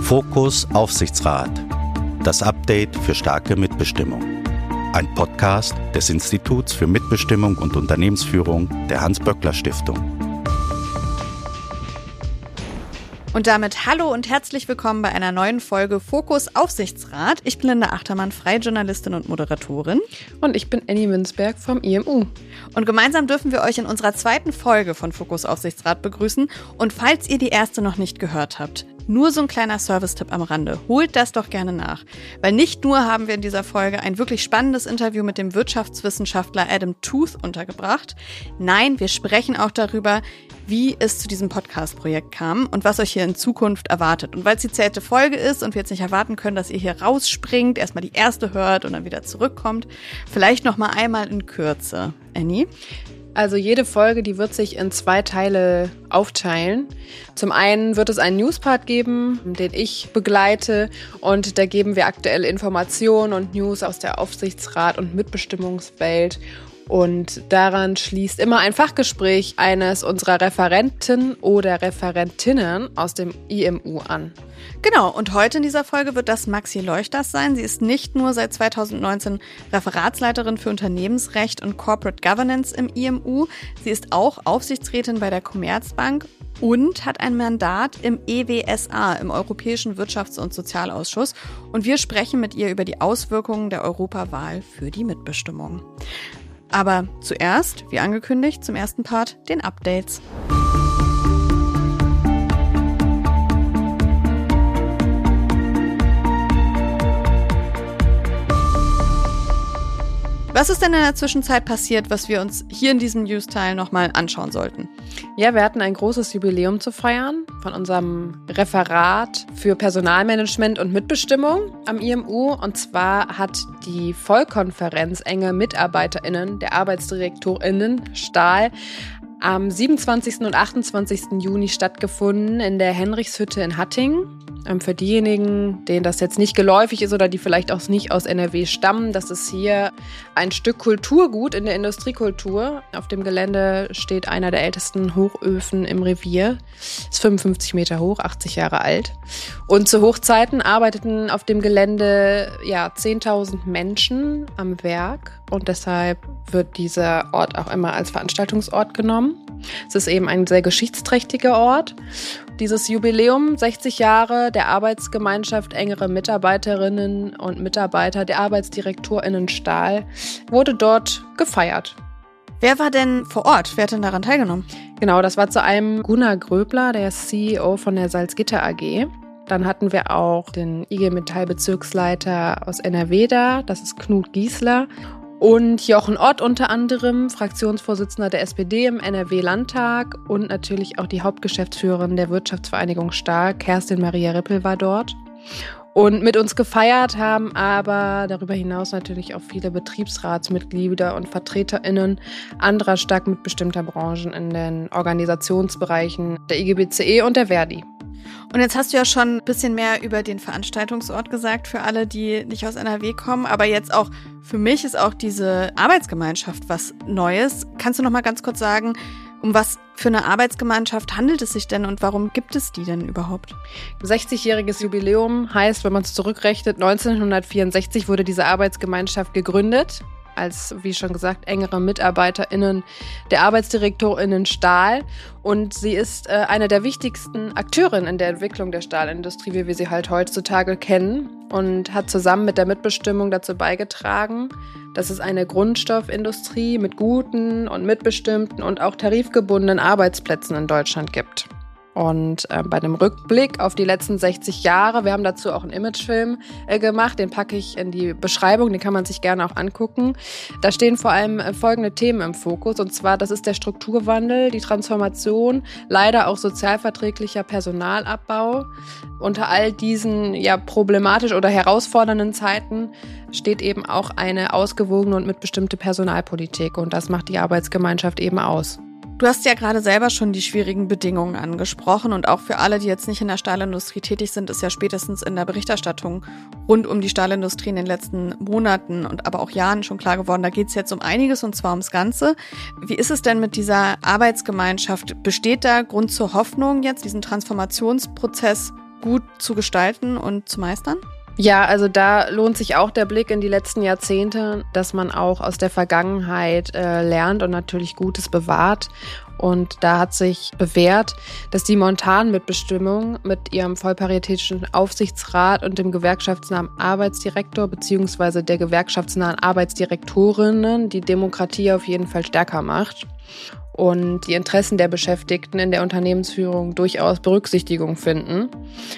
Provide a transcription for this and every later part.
Fokus Aufsichtsrat. Das Update für starke Mitbestimmung. Ein Podcast des Instituts für Mitbestimmung und Unternehmensführung der Hans-Böckler-Stiftung. Und damit hallo und herzlich willkommen bei einer neuen Folge Fokus Aufsichtsrat. Ich bin Linda Achtermann, freie Journalistin und Moderatorin. Und ich bin Annie Münzberg vom IMU. Und gemeinsam dürfen wir euch in unserer zweiten Folge von Fokus Aufsichtsrat begrüßen. Und falls ihr die erste noch nicht gehört habt, nur so ein kleiner Service-Tipp am Rande. Holt das doch gerne nach. Weil nicht nur haben wir in dieser Folge ein wirklich spannendes Interview mit dem Wirtschaftswissenschaftler Adam Tooth untergebracht. Nein, wir sprechen auch darüber, wie es zu diesem Podcast-Projekt kam und was euch hier in Zukunft erwartet. Und weil es die 10. Folge ist und wir jetzt nicht erwarten können, dass ihr hier rausspringt, erstmal die erste hört und dann wieder zurückkommt, vielleicht noch mal einmal in Kürze. Annie? Also jede Folge, die wird sich in 2 Teile aufteilen. Zum einen wird es einen Newspart geben, den ich begleite, und da geben wir aktuelle Informationen und News aus der Aufsichtsrat- und Mitbestimmungswelt. Und daran schließt immer ein Fachgespräch eines unserer Referenten oder Referentinnen aus dem IMU an. Genau, und heute in dieser Folge wird das Maxi Leuchters sein. Sie ist nicht nur seit 2019 Referatsleiterin für Unternehmensrecht und Corporate Governance im IMU, sie ist auch Aufsichtsrätin bei der Commerzbank und hat ein Mandat im EWSA, im Europäischen Wirtschafts- und Sozialausschuss. Und wir sprechen mit ihr über die Auswirkungen der Europawahl für die Mitbestimmung. Aber zuerst, wie angekündigt, zum ersten Part, den Updates. Was ist denn in der Zwischenzeit passiert, was wir uns hier in diesem News-Teil nochmal anschauen sollten? Ja, wir hatten ein großes Jubiläum zu feiern von unserem Referat für Personalmanagement und Mitbestimmung am IMU. Und zwar hat die Vollkonferenz enge MitarbeiterInnen der ArbeitsdirektorInnen Stahl am 27. und 28. Juni stattgefunden in der Henrichshütte in Hattingen. Für diejenigen, denen das jetzt nicht geläufig ist oder die vielleicht auch nicht aus NRW stammen, das ist hier ein Stück Kulturgut in der Industriekultur. Auf dem Gelände steht einer der ältesten Hochöfen im Revier. Ist 55 Meter hoch, 80 Jahre alt. Und zu Hochzeiten arbeiteten auf dem Gelände 10.000 Menschen am Werk. Und deshalb wird dieser Ort auch immer als Veranstaltungsort genommen. Es ist eben ein sehr geschichtsträchtiger Ort. Dieses Jubiläum, 60 Jahre der Arbeitsgemeinschaft engere Mitarbeiterinnen und Mitarbeiter der ArbeitsdirektorInnen Stahl, wurde dort gefeiert. Wer war denn vor Ort? Wer hat denn daran teilgenommen? Genau, das war zu einem Gunnar Gröbler, der ist CEO von der Salzgitter AG. Dann hatten wir auch den IG Metall-Bezirksleiter aus NRW da, das ist Knut Giesler. Und Jochen Ott unter anderem, Fraktionsvorsitzender der SPD im NRW-Landtag, und natürlich auch die Hauptgeschäftsführerin der Wirtschaftsvereinigung Stahl, Kerstin Maria Rippel, war dort. Und mit uns gefeiert haben aber darüber hinaus natürlich auch viele Betriebsratsmitglieder und VertreterInnen anderer stark mitbestimmter Branchen in den Organisationsbereichen der IGBCE und der Verdi. Und jetzt hast du ja schon ein bisschen mehr über den Veranstaltungsort gesagt für alle, die nicht aus NRW kommen. Aber jetzt auch für mich ist auch diese Arbeitsgemeinschaft was Neues. Kannst du noch mal ganz kurz sagen, um was für eine Arbeitsgemeinschaft handelt es sich denn und warum gibt es die denn überhaupt? 60-jähriges Jubiläum heißt, wenn man es zurückrechnet, 1964 wurde diese Arbeitsgemeinschaft gegründet. Als, wie schon gesagt, engere MitarbeiterInnen der ArbeitsdirektorInnen Stahl. Und sie ist eine der wichtigsten Akteurinnen in der Entwicklung der Stahlindustrie, wie wir sie halt heutzutage kennen, und hat zusammen mit der Mitbestimmung dazu beigetragen, dass es eine Grundstoffindustrie mit guten und mitbestimmten und auch tarifgebundenen Arbeitsplätzen in Deutschland gibt. Und bei dem Rückblick auf die letzten 60 Jahre, wir haben dazu auch einen Imagefilm gemacht, den packe ich in die Beschreibung, den kann man sich gerne auch angucken. Da stehen vor allem folgende Themen im Fokus, und zwar, das ist der Strukturwandel, die Transformation, leider auch sozialverträglicher Personalabbau. Unter all diesen problematisch oder herausfordernden Zeiten steht eben auch eine ausgewogene und mitbestimmte Personalpolitik, und das macht die Arbeitsgemeinschaft eben aus. Du hast ja gerade selber schon die schwierigen Bedingungen angesprochen und auch für alle, die jetzt nicht in der Stahlindustrie tätig sind, ist ja spätestens in der Berichterstattung rund um die Stahlindustrie in den letzten Monaten und aber auch Jahren schon klar geworden, da geht es jetzt um einiges und zwar ums Ganze. Wie ist es denn mit dieser Arbeitsgemeinschaft? Besteht da Grund zur Hoffnung, jetzt diesen Transformationsprozess gut zu gestalten und zu meistern? Ja, also da lohnt sich auch der Blick in die letzten Jahrzehnte, dass man auch aus der Vergangenheit lernt und natürlich Gutes bewahrt. Und da hat sich bewährt, dass die Montanmitbestimmung mit ihrem vollparitätischen Aufsichtsrat und dem gewerkschaftsnahen Arbeitsdirektor bzw. der gewerkschaftsnahen Arbeitsdirektorinnen die Demokratie auf jeden Fall stärker macht und die Interessen der Beschäftigten in der Unternehmensführung durchaus Berücksichtigung finden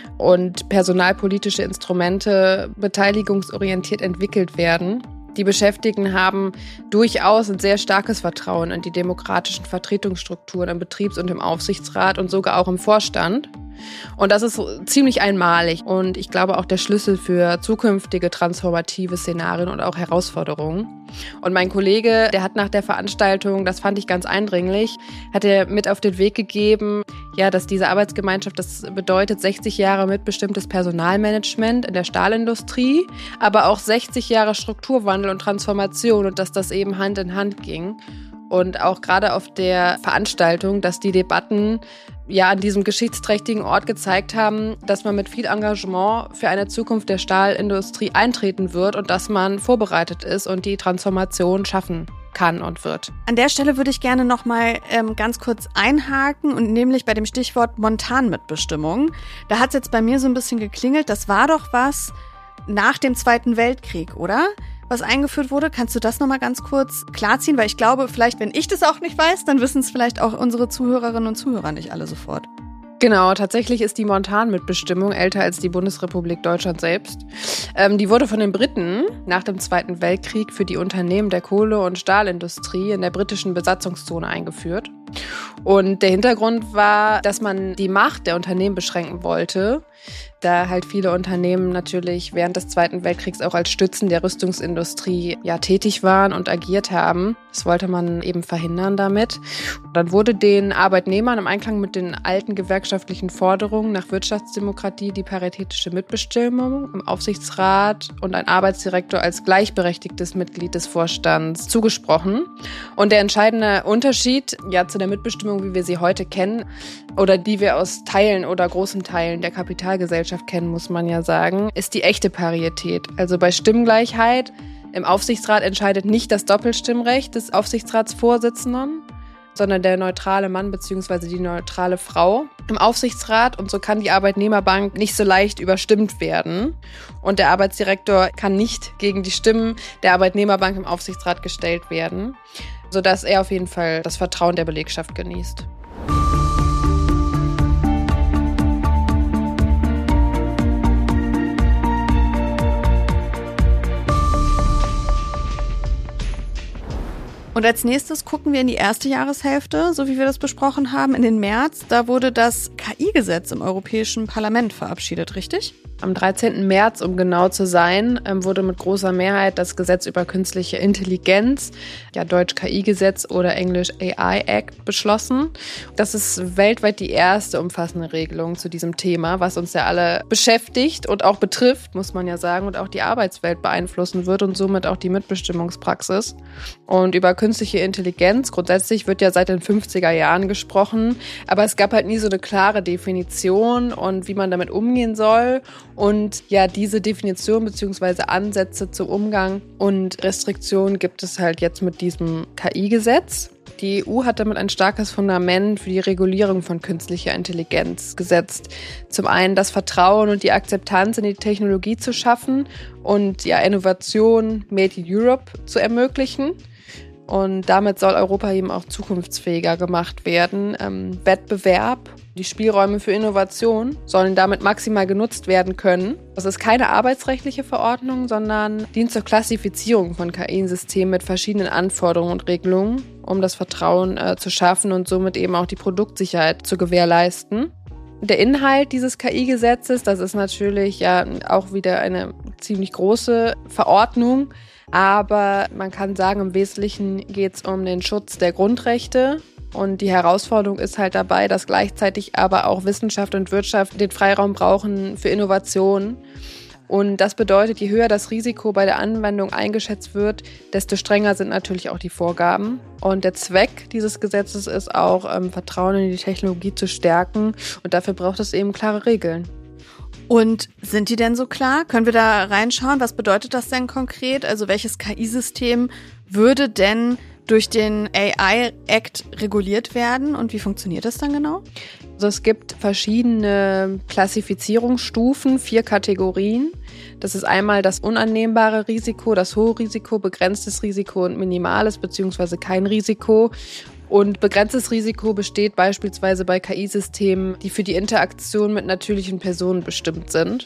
und personalpolitische Instrumente beteiligungsorientiert entwickelt werden. Die Beschäftigten haben durchaus ein sehr starkes Vertrauen in die demokratischen Vertretungsstrukturen im Betriebs- und im Aufsichtsrat und sogar auch im Vorstand. Und das ist ziemlich einmalig und ich glaube auch der Schlüssel für zukünftige transformative Szenarien und auch Herausforderungen. Und mein Kollege, der hat nach der Veranstaltung, das fand ich ganz eindringlich, hat er mit auf den Weg gegeben, ja, dass diese Arbeitsgemeinschaft, das bedeutet 60 Jahre mitbestimmtes Personalmanagement in der Stahlindustrie, aber auch 60 Jahre Strukturwandel und Transformation und dass das eben Hand in Hand ging. Und auch gerade auf der Veranstaltung, dass die Debatten ja an diesem geschichtsträchtigen Ort gezeigt haben, dass man mit viel Engagement für eine Zukunft der Stahlindustrie eintreten wird und dass man vorbereitet ist und die Transformation schaffen kann und wird. An der Stelle würde ich gerne noch mal ganz kurz einhaken und nämlich bei dem Stichwort Montanmitbestimmung. Da hat es jetzt bei mir so ein bisschen geklingelt, das war doch was nach dem Zweiten Weltkrieg, oder? Was eingeführt wurde. Kannst du das nochmal ganz kurz klarziehen? Weil ich glaube, vielleicht, wenn ich das auch nicht weiß, dann wissen es vielleicht auch unsere Zuhörerinnen und Zuhörer nicht alle sofort. Genau, tatsächlich ist die Montanmitbestimmung älter als die Bundesrepublik Deutschland selbst. Die wurde von den Briten nach dem Zweiten Weltkrieg für die Unternehmen der Kohle- und Stahlindustrie in der britischen Besatzungszone eingeführt. Und der Hintergrund war, dass man die Macht der Unternehmen beschränken wollte, da halt viele Unternehmen natürlich während des Zweiten Weltkriegs auch als Stützen der Rüstungsindustrie ja tätig waren und agiert haben. Das wollte man eben verhindern damit. Und dann wurde den Arbeitnehmern im Einklang mit den alten gewerkschaftlichen Forderungen nach Wirtschaftsdemokratie die paritätische Mitbestimmung im Aufsichtsrat und ein Arbeitsdirektor als gleichberechtigtes Mitglied des Vorstands zugesprochen. Und der entscheidende Unterschied ja zu der Mitbestimmung, wie wir sie heute kennen, oder die wir aus Teilen oder großen Teilen der Kapitalgesellschaft kennen, muss man ja sagen, ist die echte Parität. Also bei Stimmgleichheit im Aufsichtsrat entscheidet nicht das Doppelstimmrecht des Aufsichtsratsvorsitzenden, sondern der neutrale Mann bzw. die neutrale Frau im Aufsichtsrat. Und so kann die Arbeitnehmerbank nicht so leicht überstimmt werden. Und der Arbeitsdirektor kann nicht gegen die Stimmen der Arbeitnehmerbank im Aufsichtsrat gestellt werden, sodass er auf jeden Fall das Vertrauen der Belegschaft genießt. Und als nächstes gucken wir in die erste Jahreshälfte, so wie wir das besprochen haben, in den März. Da wurde das KI-Gesetz im Europäischen Parlament verabschiedet, richtig? Am 13. März, um genau zu sein, wurde mit großer Mehrheit das Gesetz über künstliche Intelligenz, ja Deutsch KI-Gesetz oder Englisch AI Act, beschlossen. Das ist weltweit die erste umfassende Regelung zu diesem Thema, was uns ja alle beschäftigt und auch betrifft, muss man ja sagen, und auch die Arbeitswelt beeinflussen wird und somit auch die Mitbestimmungspraxis. Und über künstliche Intelligenz grundsätzlich wird ja seit den 50er Jahren gesprochen, aber es gab halt nie so eine klare Definition und wie man damit umgehen soll. Und ja, diese Definition bzw. Ansätze zum Umgang und Restriktionen gibt es halt jetzt mit diesem KI-Gesetz. Die EU hat damit ein starkes Fundament für die Regulierung von künstlicher Intelligenz gesetzt. Zum einen das Vertrauen und die Akzeptanz in die Technologie zu schaffen und ja, Innovation Made in Europe zu ermöglichen. Und damit soll Europa eben auch zukunftsfähiger gemacht werden. Wettbewerb, die Spielräume für Innovation sollen damit maximal genutzt werden können. Das ist keine arbeitsrechtliche Verordnung, sondern dient zur Klassifizierung von KI-Systemen mit verschiedenen Anforderungen und Regelungen, um das Vertrauen zu schaffen und somit eben auch die Produktsicherheit zu gewährleisten. Der Inhalt dieses KI-Gesetzes, das ist natürlich ja auch wieder eine ziemlich große Verordnung. Aber man kann sagen, im Wesentlichen geht es um den Schutz der Grundrechte. Und die Herausforderung ist halt dabei, dass gleichzeitig aber auch Wissenschaft und Wirtschaft den Freiraum brauchen für Innovation. Und das bedeutet, je höher das Risiko bei der Anwendung eingeschätzt wird, desto strenger sind natürlich auch die Vorgaben. Und der Zweck dieses Gesetzes ist auch, Vertrauen in die Technologie zu stärken. Und dafür braucht es eben klare Regeln. Und sind die denn so klar? Können wir da reinschauen? Was bedeutet das denn konkret? Also welches KI-System würde denn durch den AI-Act reguliert werden und wie funktioniert das dann genau? Also es gibt verschiedene Klassifizierungsstufen, 4 Kategorien. Das ist einmal das unannehmbare Risiko, das hohe Risiko, begrenztes Risiko und minimales bzw. kein Risiko. Und begrenztes Risiko besteht beispielsweise bei KI-Systemen, die für die Interaktion mit natürlichen Personen bestimmt sind.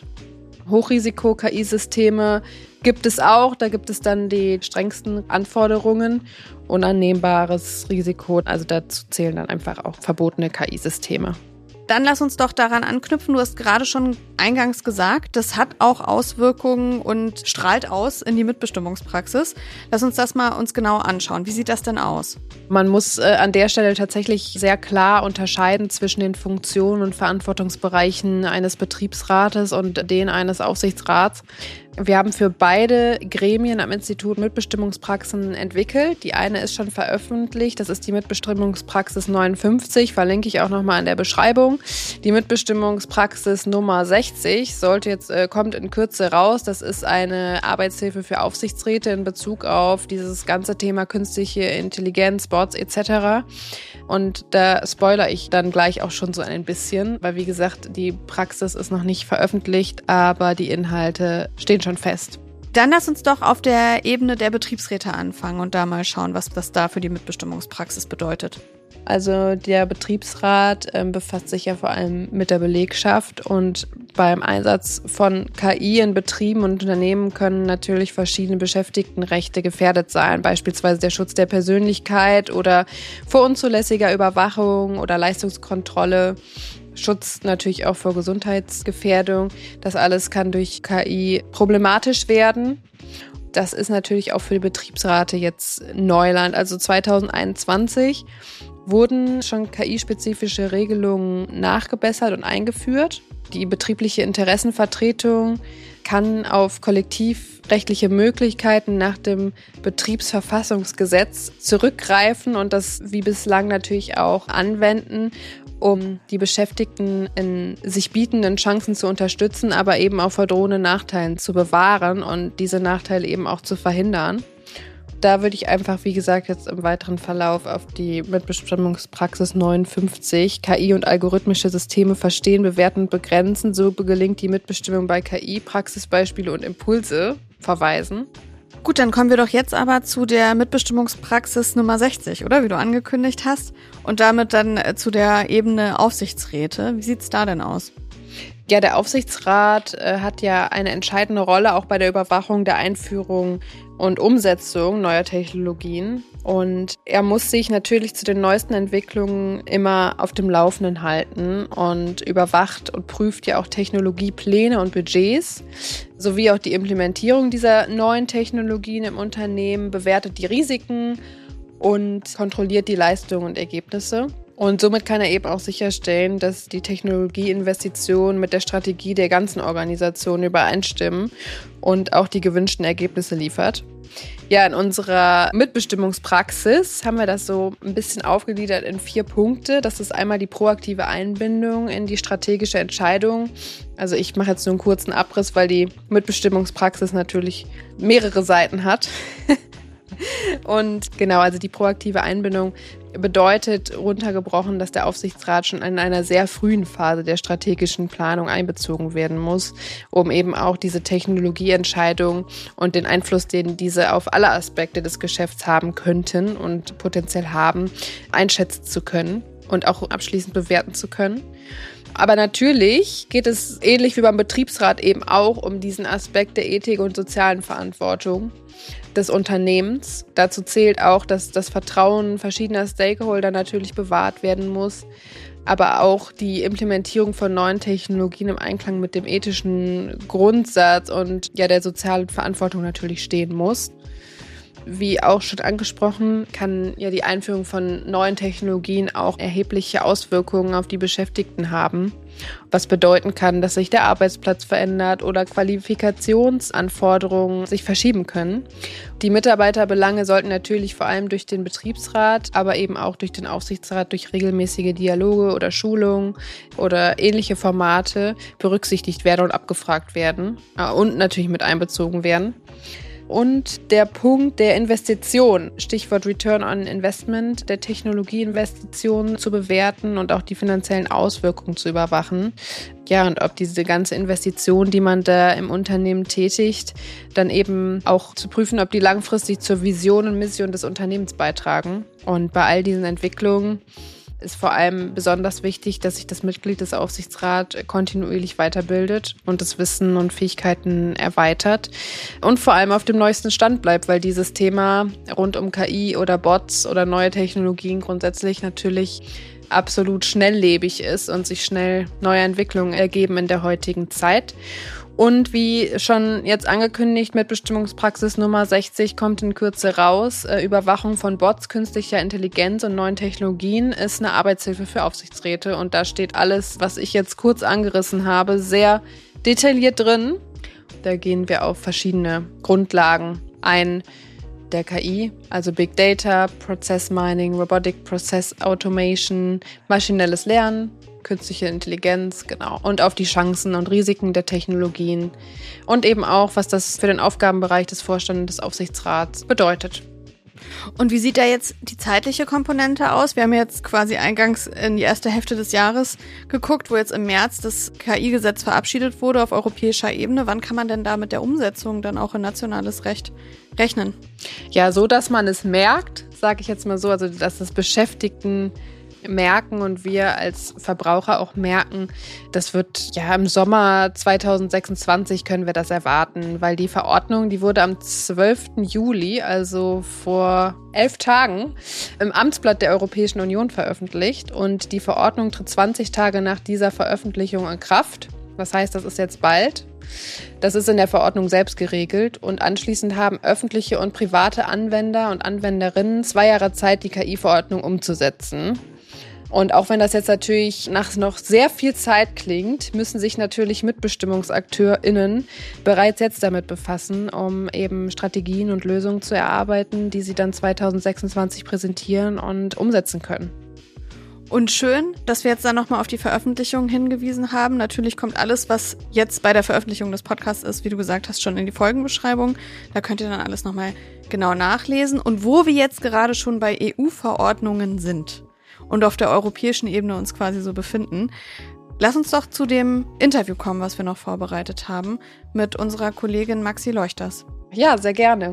Hochrisiko-KI-Systeme gibt es auch, da gibt es dann die strengsten Anforderungen. Unannehmbares Risiko, also dazu zählen dann einfach auch verbotene KI-Systeme. Dann lass uns doch daran anknüpfen. Du hast gerade schon eingangs gesagt, das hat auch Auswirkungen und strahlt aus in die Mitbestimmungspraxis. Lass uns das mal uns genau anschauen. Wie sieht das denn aus? Man muss an der Stelle tatsächlich sehr klar unterscheiden zwischen den Funktionen und Verantwortungsbereichen eines Betriebsrates und denen eines Aufsichtsrats. Wir haben für beide Gremien am Institut Mitbestimmungspraxen entwickelt. Die eine ist schon veröffentlicht, das ist die Mitbestimmungspraxis 59, verlinke ich auch nochmal in der Beschreibung. Die Mitbestimmungspraxis Nummer 60 kommt in Kürze raus. Das ist eine Arbeitshilfe für Aufsichtsräte in Bezug auf dieses ganze Thema künstliche Intelligenz, Bots etc. Und da spoilere ich dann gleich auch schon so ein bisschen, weil wie gesagt, die Praxis ist noch nicht veröffentlicht, aber die Inhalte stehen schon fest. Dann lass uns doch auf der Ebene der Betriebsräte anfangen und da mal schauen, was das da für die Mitbestimmungspraxis bedeutet. Also der Betriebsrat befasst sich ja vor allem mit der Belegschaft und beim Einsatz von KI in Betrieben und Unternehmen können natürlich verschiedene Beschäftigtenrechte gefährdet sein, beispielsweise der Schutz der Persönlichkeit oder vor unzulässiger Überwachung oder Leistungskontrolle. Schutz natürlich auch vor Gesundheitsgefährdung. Das alles kann durch KI problematisch werden. Das ist natürlich auch für die Betriebsräte jetzt Neuland. Also 2021 wurden schon KI-spezifische Regelungen nachgebessert und eingeführt. Die betriebliche Interessenvertretung kann auf kollektivrechtliche Möglichkeiten nach dem Betriebsverfassungsgesetz zurückgreifen und das wie bislang natürlich auch anwenden, um die Beschäftigten in sich bietenden Chancen zu unterstützen, aber eben auch vor drohenden Nachteilen zu bewahren und diese Nachteile eben auch zu verhindern. Da würde ich einfach, wie gesagt, jetzt im weiteren Verlauf auf die Mitbestimmungspraxis 59, KI und algorithmische Systeme verstehen, bewerten und begrenzen. So gelingt die Mitbestimmung bei KI, Praxisbeispiele und Impulse verweisen. Gut, dann kommen wir doch jetzt aber zu der Mitbestimmungspraxis Nummer 60, oder? Wie du angekündigt hast. Und damit dann zu der Ebene Aufsichtsräte. Wie sieht's da denn aus? Ja, der Aufsichtsrat hat ja eine entscheidende Rolle auch bei der Überwachung der Einführung und Umsetzung neuer Technologien. Und er muss sich natürlich zu den neuesten Entwicklungen immer auf dem Laufenden halten und überwacht und prüft ja auch Technologiepläne und Budgets, sowie auch die Implementierung dieser neuen Technologien im Unternehmen, bewertet die Risiken und kontrolliert die Leistungen und Ergebnisse. Und somit kann er eben auch sicherstellen, dass die Technologieinvestitionen mit der Strategie der ganzen Organisation übereinstimmen und auch die gewünschten Ergebnisse liefert. Ja, in unserer Mitbestimmungspraxis haben wir das so ein bisschen aufgegliedert in 4 Punkte. Das ist einmal die proaktive Einbindung in die strategische Entscheidung. Also ich mache jetzt nur einen kurzen Abriss, weil die Mitbestimmungspraxis natürlich mehrere Seiten hat. Und genau, also die proaktive Einbindung bedeutet runtergebrochen, dass der Aufsichtsrat schon in einer sehr frühen Phase der strategischen Planung einbezogen werden muss, um eben auch diese Technologieentscheidung und den Einfluss, den diese auf alle Aspekte des Geschäfts haben könnten und potenziell haben, einschätzen zu können und auch abschließend bewerten zu können. Aber natürlich geht es ähnlich wie beim Betriebsrat eben auch um diesen Aspekt der Ethik und sozialen Verantwortung des Unternehmens. Dazu zählt auch, dass das Vertrauen verschiedener Stakeholder natürlich bewahrt werden muss, aber auch die Implementierung von neuen Technologien im Einklang mit dem ethischen Grundsatz und ja der sozialen Verantwortung natürlich stehen muss. Wie auch schon angesprochen, kann ja die Einführung von neuen Technologien auch erhebliche Auswirkungen auf die Beschäftigten haben. was bedeuten kann, dass sich der Arbeitsplatz verändert oder Qualifikationsanforderungen sich verschieben können. Die Mitarbeiterbelange sollten natürlich vor allem durch den Betriebsrat, aber eben auch durch den Aufsichtsrat, durch regelmäßige Dialoge oder Schulungen oder ähnliche Formate berücksichtigt werden und abgefragt werden und natürlich mit einbezogen werden. Und der Punkt der Investition, Stichwort Return on Investment, der Technologieinvestitionen zu bewerten und auch die finanziellen Auswirkungen zu überwachen. Ja, und ob diese ganze Investition, die man da im Unternehmen tätigt, dann eben auch zu prüfen, ob die langfristig zur Vision und Mission des Unternehmens beitragen. Und bei all diesen Entwicklungen ist vor allem besonders wichtig, dass sich das Mitglied des Aufsichtsrats kontinuierlich weiterbildet und das Wissen und Fähigkeiten erweitert und vor allem auf dem neuesten Stand bleibt, weil dieses Thema rund um KI oder Bots oder neue Technologien grundsätzlich natürlich absolut schnelllebig ist und sich schnell neue Entwicklungen ergeben in der heutigen Zeit. Und wie schon jetzt angekündigt, Mitbestimmungspraxis Nummer 60 kommt in Kürze raus. Überwachung von Bots, künstlicher Intelligenz und neuen Technologien ist eine Arbeitshilfe für Aufsichtsräte. Und da steht alles, was ich jetzt kurz angerissen habe, sehr detailliert drin. Da gehen wir auf verschiedene Grundlagen ein der KI, also Big Data, Process Mining, Robotic Process Automation, maschinelles Lernen, künstliche Intelligenz, genau. Und auf die Chancen und Risiken der Technologien und eben auch, was das für den Aufgabenbereich des Vorstands des Aufsichtsrats bedeutet. Und wie sieht da jetzt die zeitliche Komponente aus? Wir haben jetzt quasi eingangs in die erste Hälfte des Jahres geguckt, wo jetzt im März das KI-Gesetz verabschiedet wurde auf europäischer Ebene. Wann kann man denn da mit der Umsetzung dann auch in nationales Recht rechnen? Ja, so, dass man es merkt, sage ich jetzt mal so, also dass das Beschäftigten merken und wir als Verbraucher auch merken, das wird ja im Sommer 2026 können wir das erwarten, weil die Verordnung, die wurde am 12. Juli, also vor 11 Tagen, im Amtsblatt der Europäischen Union veröffentlicht und die Verordnung tritt 20 Tage nach dieser Veröffentlichung in Kraft. Das heißt, das ist jetzt bald. Das ist in der Verordnung selbst geregelt und anschließend haben öffentliche und private Anwender und Anwenderinnen 2 Jahre Zeit, die KI-Verordnung umzusetzen. Und auch wenn das jetzt natürlich nach noch sehr viel Zeit klingt, müssen sich natürlich MitbestimmungsakteurInnen bereits jetzt damit befassen, um eben Strategien und Lösungen zu erarbeiten, die sie dann 2026 präsentieren und umsetzen können. Und schön, dass wir jetzt dann nochmal auf die Veröffentlichung hingewiesen haben. Natürlich kommt alles, was jetzt bei der Veröffentlichung des Podcasts ist, wie du gesagt hast, schon in die Folgenbeschreibung. Da könnt ihr dann alles nochmal genau nachlesen. Und wo wir jetzt gerade schon bei EU-Verordnungen sind und auf der europäischen Ebene uns quasi so befinden, lass uns doch zu dem Interview kommen, was wir noch vorbereitet haben, mit unserer Kollegin Maxi Leuchters. Ja, sehr gerne.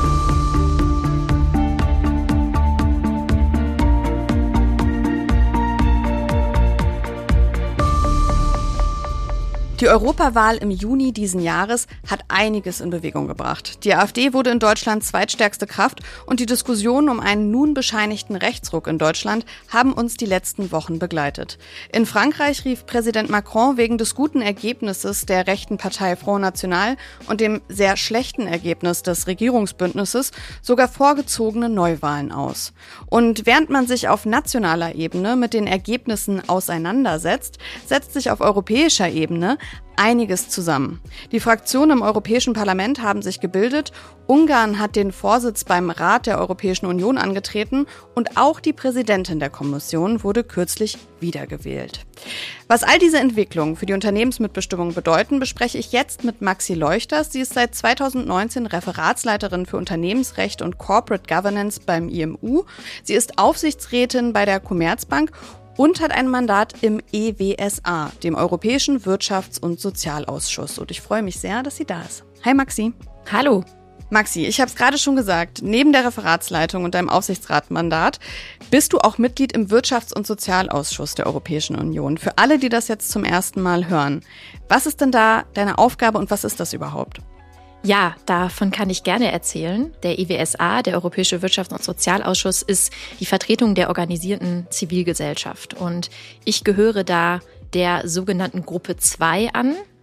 Die Europawahl im Juni diesen Jahres hat einiges in Bewegung gebracht. Die AfD wurde in Deutschland zweitstärkste Kraft und die Diskussionen um einen nun bescheinigten Rechtsruck in Deutschland haben uns die letzten Wochen begleitet. In Frankreich rief Präsident Macron wegen des guten Ergebnisses der rechten Partei Front National und dem sehr schlechten Ergebnis des Regierungsbündnisses sogar vorgezogene Neuwahlen aus. Und während man sich auf nationaler Ebene mit den Ergebnissen auseinandersetzt, setzt sich auf europäischer Ebene einiges zusammen. Die Fraktionen im Europäischen Parlament haben sich gebildet, Ungarn hat den Vorsitz beim Rat der Europäischen Union angetreten und auch die Präsidentin der Kommission wurde kürzlich wiedergewählt. Was all diese Entwicklungen für die Unternehmensmitbestimmung bedeuten, bespreche ich jetzt mit Maxi Leuchters. Sie ist seit 2019 Referatsleiterin für Unternehmensrecht und Corporate Governance beim IMU. Sie ist Aufsichtsrätin bei der Commerzbank und hat ein Mandat im EWSA, dem Europäischen Wirtschafts- und Sozialausschuss. Und ich freue mich sehr, dass sie da ist. Hi Maxi. Hallo. Maxi, ich habe es gerade schon gesagt, neben der Referatsleitung und deinem Aufsichtsratmandat bist du auch Mitglied im Wirtschafts- und Sozialausschuss der Europäischen Union. Für alle, die das jetzt zum ersten Mal hören, was ist denn da deine Aufgabe und was ist das überhaupt? Ja, davon kann ich gerne erzählen. Der EWSA, der Europäische Wirtschafts- und Sozialausschuss, ist die Vertretung der organisierten Zivilgesellschaft. Und ich gehöre da der sogenannten Gruppe 2 an.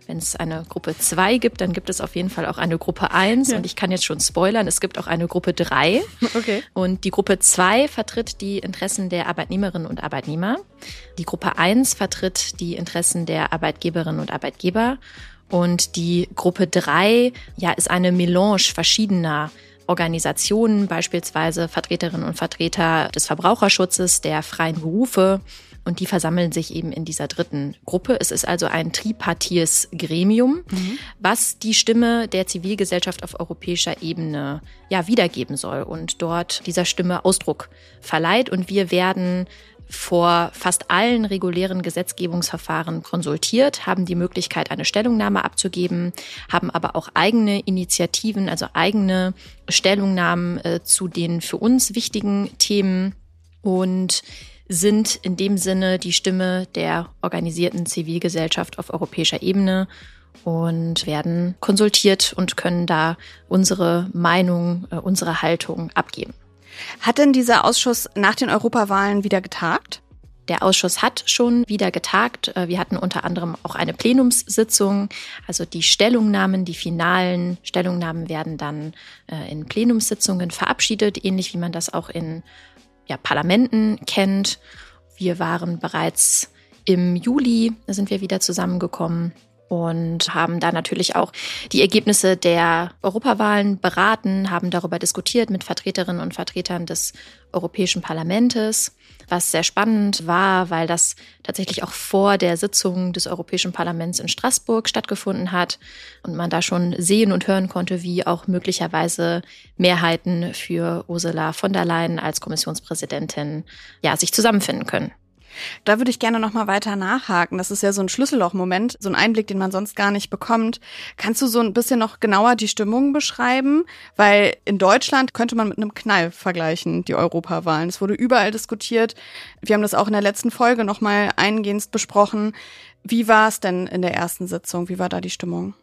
Wenn es eine Gruppe 2 gibt, dann gibt es auf jeden Fall auch eine Gruppe 1. Ja. Und ich kann jetzt schon spoilern, es gibt auch eine Gruppe 3. Okay. Und die Gruppe 2 vertritt die Interessen der Arbeitnehmerinnen und Arbeitnehmer. Die Gruppe 1 vertritt die Interessen der Arbeitgeberinnen und Arbeitgeber. Und die Gruppe 3, ist eine Melange verschiedener Organisationen, beispielsweise Vertreterinnen und Vertreter des Verbraucherschutzes, der freien Berufe. Und die versammeln sich eben in dieser dritten Gruppe. Es ist also ein tripartiges Gremium, was die Stimme der Zivilgesellschaft auf europäischer Ebene wiedergeben soll und dort dieser Stimme Ausdruck verleiht. Und wir werden vor fast allen regulären Gesetzgebungsverfahren konsultiert, haben die Möglichkeit, eine Stellungnahme abzugeben, haben aber auch eigene Initiativen, also eigene Stellungnahmen zu den für uns wichtigen Themen und sind in dem Sinne die Stimme der organisierten Zivilgesellschaft auf europäischer Ebene und werden konsultiert und können da unsere Meinung, unsere Haltung abgeben. Hat denn dieser Ausschuss nach den Europawahlen wieder getagt? Der Ausschuss hat schon wieder getagt. Wir hatten unter anderem auch eine Plenumssitzung. Also die Stellungnahmen, die finalen Stellungnahmen werden dann in Plenumssitzungen verabschiedet, ähnlich wie man das auch in Parlamenten kennt. Wir waren bereits im Juli, da sind wir wieder zusammengekommen und haben da natürlich auch die Ergebnisse der Europawahlen beraten, haben darüber diskutiert mit Vertreterinnen und Vertretern des Europäischen Parlaments, was sehr spannend war, weil das tatsächlich auch vor der Sitzung des Europäischen Parlaments in Straßburg stattgefunden hat und man da schon sehen und hören konnte, wie auch möglicherweise Mehrheiten für Ursula von der Leyen als Kommissionspräsidentin sich zusammenfinden können. Da würde ich gerne noch mal weiter nachhaken. Das ist ja so ein Schlüssellochmoment, so ein Einblick, den man sonst gar nicht bekommt. Kannst du so ein bisschen noch genauer die Stimmung beschreiben? Weil in Deutschland könnte man mit einem Knall vergleichen, die Europawahlen. Es wurde überall diskutiert. Wir haben das auch in der letzten Folge noch mal eingehend besprochen. Wie war es denn in der ersten Sitzung? Wie war da die Stimmung?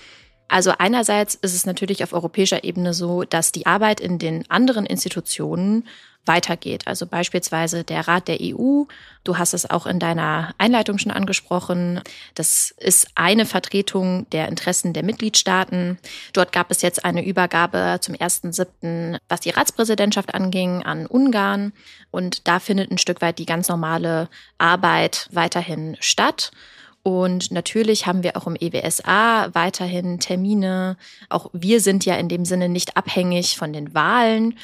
Also einerseits ist es natürlich auf europäischer Ebene so, dass die Arbeit in den anderen Institutionen weitergeht. Also beispielsweise der Rat der EU. Du hast es auch in deiner Einleitung schon angesprochen. Das ist eine Vertretung der Interessen der Mitgliedstaaten. Dort gab es jetzt eine Übergabe zum 1.7., was die Ratspräsidentschaft anging, an Ungarn. Und da findet ein Stück weit die ganz normale Arbeit weiterhin statt. Und natürlich haben wir auch im EWSA weiterhin Termine. Auch wir sind ja in dem Sinne nicht abhängig von den Wahlen.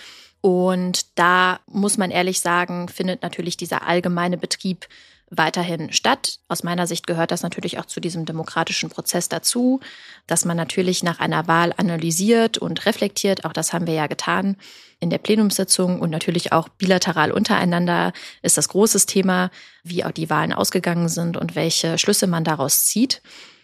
Und da muss man ehrlich sagen, findet natürlich dieser allgemeine Betrieb weiterhin statt. Aus meiner Sicht gehört das natürlich auch zu diesem demokratischen Prozess dazu, dass man natürlich nach einer Wahl analysiert und reflektiert. Auch das haben wir ja getan in der Plenumssitzung und natürlich auch bilateral untereinander ist das großes Thema, wie auch die Wahlen ausgegangen sind und welche Schlüsse man daraus zieht.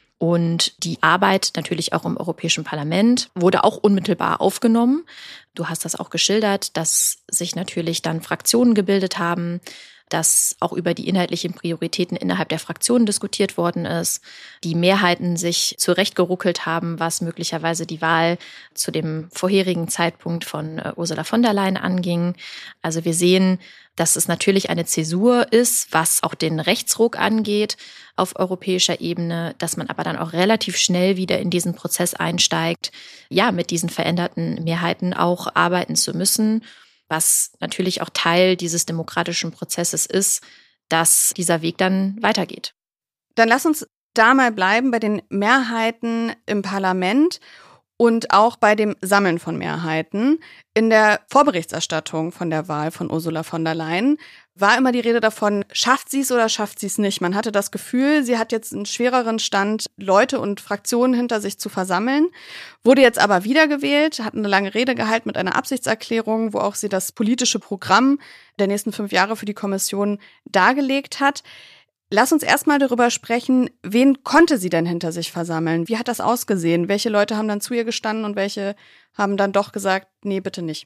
Und die Arbeit natürlich auch im Europäischen Parlament wurde auch unmittelbar aufgenommen. Du hast das auch geschildert, dass sich natürlich dann Fraktionen gebildet haben, dass auch über die inhaltlichen Prioritäten innerhalb der Fraktionen diskutiert worden ist, die Mehrheiten sich zurechtgeruckelt haben, was möglicherweise die Wahl zu dem vorherigen Zeitpunkt von Ursula von der Leyen anging. Also wir sehen, dass es natürlich eine Zäsur ist, was auch den Rechtsruck angeht auf europäischer Ebene, dass man aber dann auch relativ schnell wieder in diesen Prozess einsteigt, mit diesen veränderten Mehrheiten auch arbeiten zu müssen, was natürlich auch Teil dieses demokratischen Prozesses ist, dass dieser Weg dann weitergeht. Dann lass uns da mal bleiben bei den Mehrheiten im Parlament und auch bei dem Sammeln von Mehrheiten. In der Vorberichterstattung von der Wahl von Ursula von der Leyen war immer die Rede davon, schafft sie es oder schafft sie es nicht. Man hatte das Gefühl, sie hat jetzt einen schwereren Stand, Leute und Fraktionen hinter sich zu versammeln, wurde jetzt aber wiedergewählt, hat eine lange Rede gehalten mit einer Absichtserklärung, wo auch sie das politische Programm der nächsten 5 Jahre für die Kommission dargelegt hat. Lass uns erstmal darüber sprechen, wen konnte sie denn hinter sich versammeln? Wie hat das ausgesehen? Welche Leute haben dann zu ihr gestanden und welche haben dann doch gesagt, nee, bitte nicht?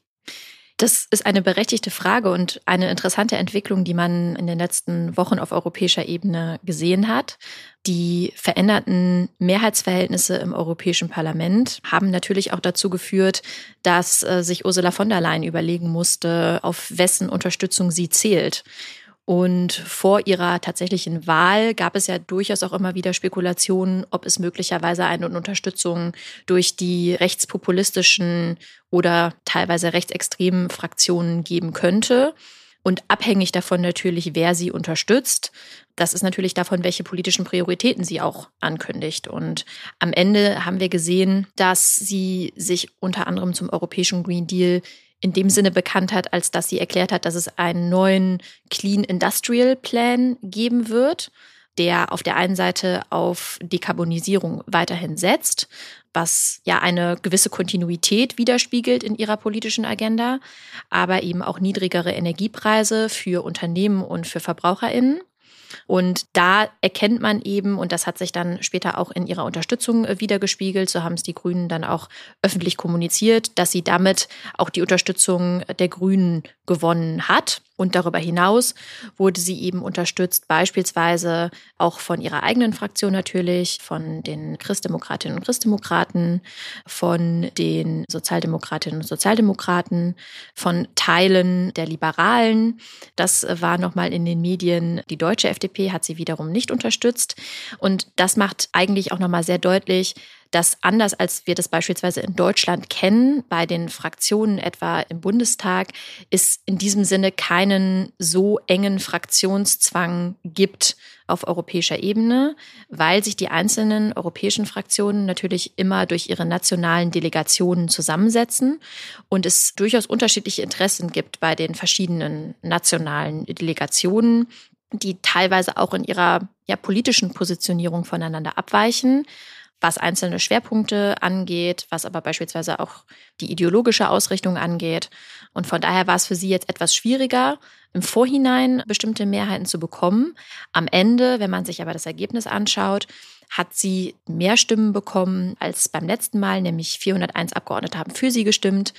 Das ist eine berechtigte Frage und eine interessante Entwicklung, die man in den letzten Wochen auf europäischer Ebene gesehen hat. Die veränderten Mehrheitsverhältnisse im Europäischen Parlament haben natürlich auch dazu geführt, dass sich Ursula von der Leyen überlegen musste, auf wessen Unterstützung sie zählt. Und vor ihrer tatsächlichen Wahl gab es ja durchaus auch immer wieder Spekulationen, ob es möglicherweise eine Unterstützung durch die rechtspopulistischen oder teilweise rechtsextremen Fraktionen geben könnte. Und abhängig davon natürlich, wer sie unterstützt. Das ist natürlich davon, welche politischen Prioritäten sie auch ankündigt. Und am Ende haben wir gesehen, dass sie sich unter anderem zum europäischen Green Deal in dem Sinne bekannt hat, als dass sie erklärt hat, dass es einen neuen Clean Industrial Plan geben wird, der auf der einen Seite auf Dekarbonisierung weiterhin setzt, was ja eine gewisse Kontinuität widerspiegelt in ihrer politischen Agenda, aber eben auch niedrigere Energiepreise für Unternehmen und für VerbraucherInnen. Und da erkennt man eben, und das hat sich dann später auch in ihrer Unterstützung widergespiegelt, so haben es die Grünen dann auch öffentlich kommuniziert, dass sie damit auch die Unterstützung der Grünen gewonnen hat. Und darüber hinaus wurde sie eben unterstützt, beispielsweise auch von ihrer eigenen Fraktion natürlich, von den Christdemokratinnen und Christdemokraten, von den Sozialdemokratinnen und Sozialdemokraten, von Teilen der Liberalen. Das war nochmal in den Medien. Die deutsche FDP hat sie wiederum nicht unterstützt. Und das macht eigentlich auch nochmal sehr deutlich, dass anders als wir das beispielsweise in Deutschland kennen, bei den Fraktionen etwa im Bundestag, es in diesem Sinne keinen so engen Fraktionszwang gibt auf europäischer Ebene, weil sich die einzelnen europäischen Fraktionen natürlich immer durch ihre nationalen Delegationen zusammensetzen und es durchaus unterschiedliche Interessen gibt bei den verschiedenen nationalen Delegationen, die teilweise auch in ihrer politischen Positionierung voneinander abweichen, was einzelne Schwerpunkte angeht, was aber beispielsweise auch die ideologische Ausrichtung angeht. Und von daher war es für sie jetzt etwas schwieriger, im Vorhinein bestimmte Mehrheiten zu bekommen. Am Ende, wenn man sich aber das Ergebnis anschaut, hat sie mehr Stimmen bekommen als beim letzten Mal, nämlich 401 Abgeordnete haben für sie gestimmt,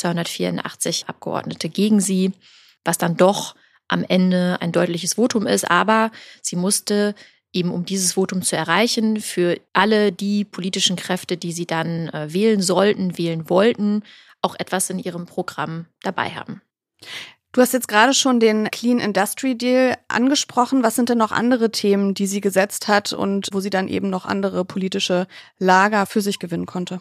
284 Abgeordnete gegen sie, was dann doch am Ende ein deutliches Votum ist. Aber sie musste eben, um dieses Votum zu erreichen, für alle die politischen Kräfte, die sie dann wählen sollten, wählen wollten, auch etwas in ihrem Programm dabei haben. Du hast jetzt gerade schon den Clean Industry Deal angesprochen. Was sind denn noch andere Themen, die sie gesetzt hat und wo sie dann eben noch andere politische Lager für sich gewinnen konnte?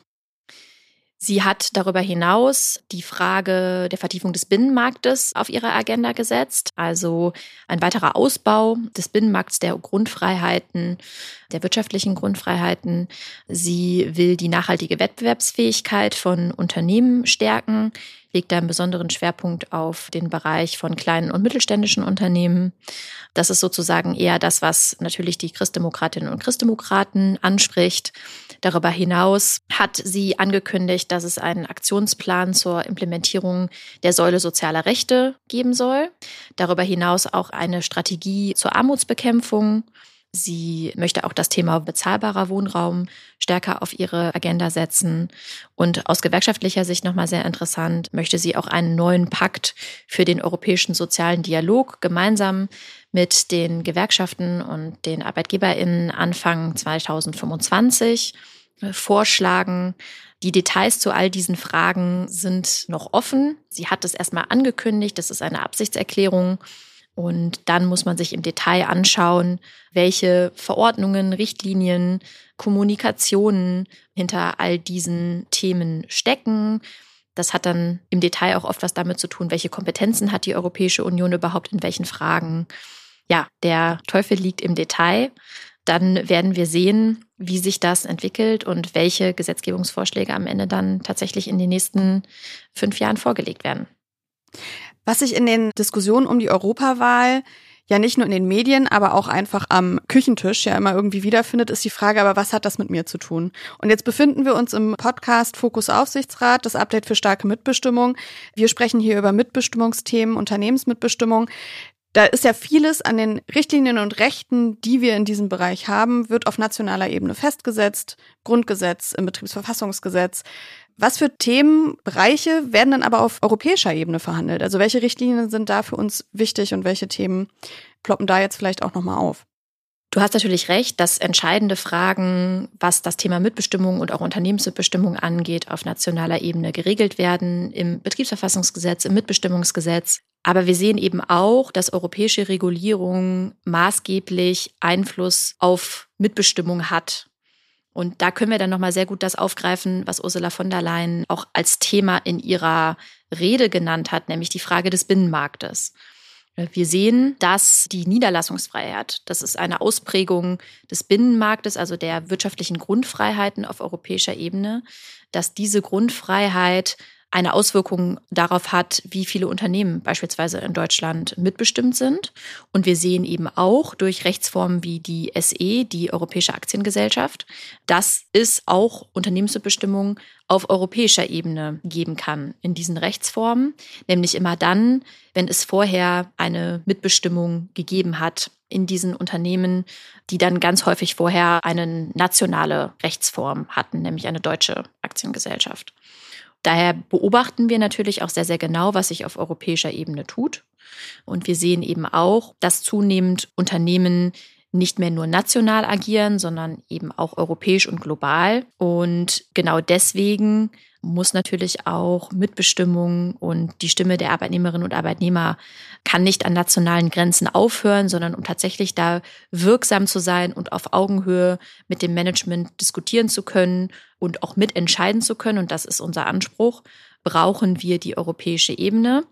Sie hat darüber hinaus die Frage der Vertiefung des Binnenmarktes auf ihre Agenda gesetzt, also ein weiterer Ausbau des Binnenmarkts der Grundfreiheiten, der wirtschaftlichen Grundfreiheiten. Sie will die nachhaltige Wettbewerbsfähigkeit von Unternehmen stärken, legt da einen besonderen Schwerpunkt auf den Bereich von kleinen und mittelständischen Unternehmen. Das ist sozusagen eher das, was natürlich die Christdemokratinnen und Christdemokraten anspricht. Darüber hinaus hat sie angekündigt, dass es einen Aktionsplan zur Implementierung der Säule sozialer Rechte geben soll. Darüber hinaus auch eine Strategie zur Armutsbekämpfung. Sie möchte auch das Thema bezahlbarer Wohnraum stärker auf ihre Agenda setzen. Und aus gewerkschaftlicher Sicht nochmal sehr interessant, möchte sie auch einen neuen Pakt für den europäischen sozialen Dialog gemeinsam mit den Gewerkschaften und den ArbeitgeberInnen Anfang 2025 vorschlagen. Die Details zu all diesen Fragen sind noch offen. Sie hat es erstmal angekündigt, das ist eine Absichtserklärung. Und dann muss man sich im Detail anschauen, welche Verordnungen, Richtlinien, Kommunikationen hinter all diesen Themen stecken. Das hat dann im Detail auch oft was damit zu tun, welche Kompetenzen hat die Europäische Union überhaupt in welchen Fragen. Ja, der Teufel liegt im Detail. Dann werden wir sehen, wie sich das entwickelt und welche Gesetzgebungsvorschläge am Ende dann tatsächlich in den nächsten 5 Jahren vorgelegt werden. Was sich in den Diskussionen um die Europawahl ja nicht nur in den Medien, aber auch einfach am Küchentisch ja immer irgendwie wiederfindet, ist die Frage, aber was hat das mit mir zu tun? Und jetzt befinden wir uns im Podcast Fokus Aufsichtsrat, das Update für starke Mitbestimmung. Wir sprechen hier über Mitbestimmungsthemen, Unternehmensmitbestimmung. Da ist ja vieles an den Richtlinien und Rechten, die wir in diesem Bereich haben, wird auf nationaler Ebene festgesetzt, Grundgesetz, im Betriebsverfassungsgesetz. Was für Themenbereiche werden dann aber auf europäischer Ebene verhandelt? Also welche Richtlinien sind da für uns wichtig und welche Themen ploppen da jetzt vielleicht auch nochmal auf? Du hast natürlich recht, dass entscheidende Fragen, was das Thema Mitbestimmung und auch Unternehmensmitbestimmung angeht, auf nationaler Ebene geregelt werden, im Betriebsverfassungsgesetz, im Mitbestimmungsgesetz. Aber wir sehen eben auch, dass europäische Regulierung maßgeblich Einfluss auf Mitbestimmung hat. Und da können wir dann nochmal sehr gut das aufgreifen, was Ursula von der Leyen auch als Thema in ihrer Rede genannt hat, nämlich die Frage des Binnenmarktes. Wir sehen, dass die Niederlassungsfreiheit, das ist eine Ausprägung des Binnenmarktes, also der wirtschaftlichen Grundfreiheiten auf europäischer Ebene, dass diese Grundfreiheit eine Auswirkung darauf hat, wie viele Unternehmen beispielsweise in Deutschland mitbestimmt sind. Und wir sehen eben auch durch Rechtsformen wie die SE, die Europäische Aktiengesellschaft, dass es auch Unternehmensmitbestimmung auf europäischer Ebene geben kann in diesen Rechtsformen, nämlich immer dann, wenn es vorher eine Mitbestimmung gegeben hat in diesen Unternehmen, die dann ganz häufig vorher eine nationale Rechtsform hatten, nämlich eine deutsche Aktiengesellschaft. Daher beobachten wir natürlich auch sehr, sehr genau, was sich auf europäischer Ebene tut. Und wir sehen eben auch, dass zunehmend Unternehmen nicht mehr nur national agieren, sondern eben auch europäisch und global. Und genau deswegen muss natürlich auch Mitbestimmung und die Stimme der Arbeitnehmerinnen und Arbeitnehmer kann nicht an nationalen Grenzen aufhören, sondern um tatsächlich da wirksam zu sein und auf Augenhöhe mit dem Management diskutieren zu können und auch mitentscheiden zu können, und das ist unser Anspruch, brauchen wir die europäische Ebene.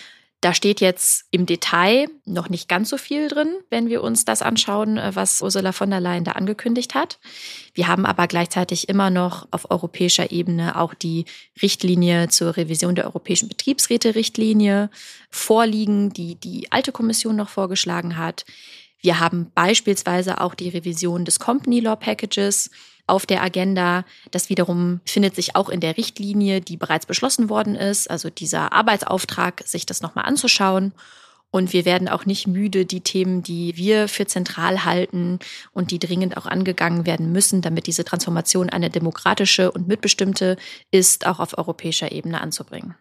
Da steht jetzt im Detail noch nicht ganz so viel drin, wenn wir uns das anschauen, was Ursula von der Leyen da angekündigt hat. Wir haben aber gleichzeitig immer noch auf europäischer Ebene auch die Richtlinie zur Revision der Europäischen Betriebsräte-Richtlinie vorliegen, die die alte Kommission noch vorgeschlagen hat. Wir haben beispielsweise auch die Revision des Company Law Packages auf der Agenda. Das wiederum findet sich auch in der Richtlinie, die bereits beschlossen worden ist, also dieser Arbeitsauftrag, sich das nochmal anzuschauen. Und wir werden auch nicht müde, die Themen, die wir für zentral halten und die dringend auch angegangen werden müssen, damit diese Transformation eine demokratische und mitbestimmte ist, auch auf europäischer Ebene anzubringen.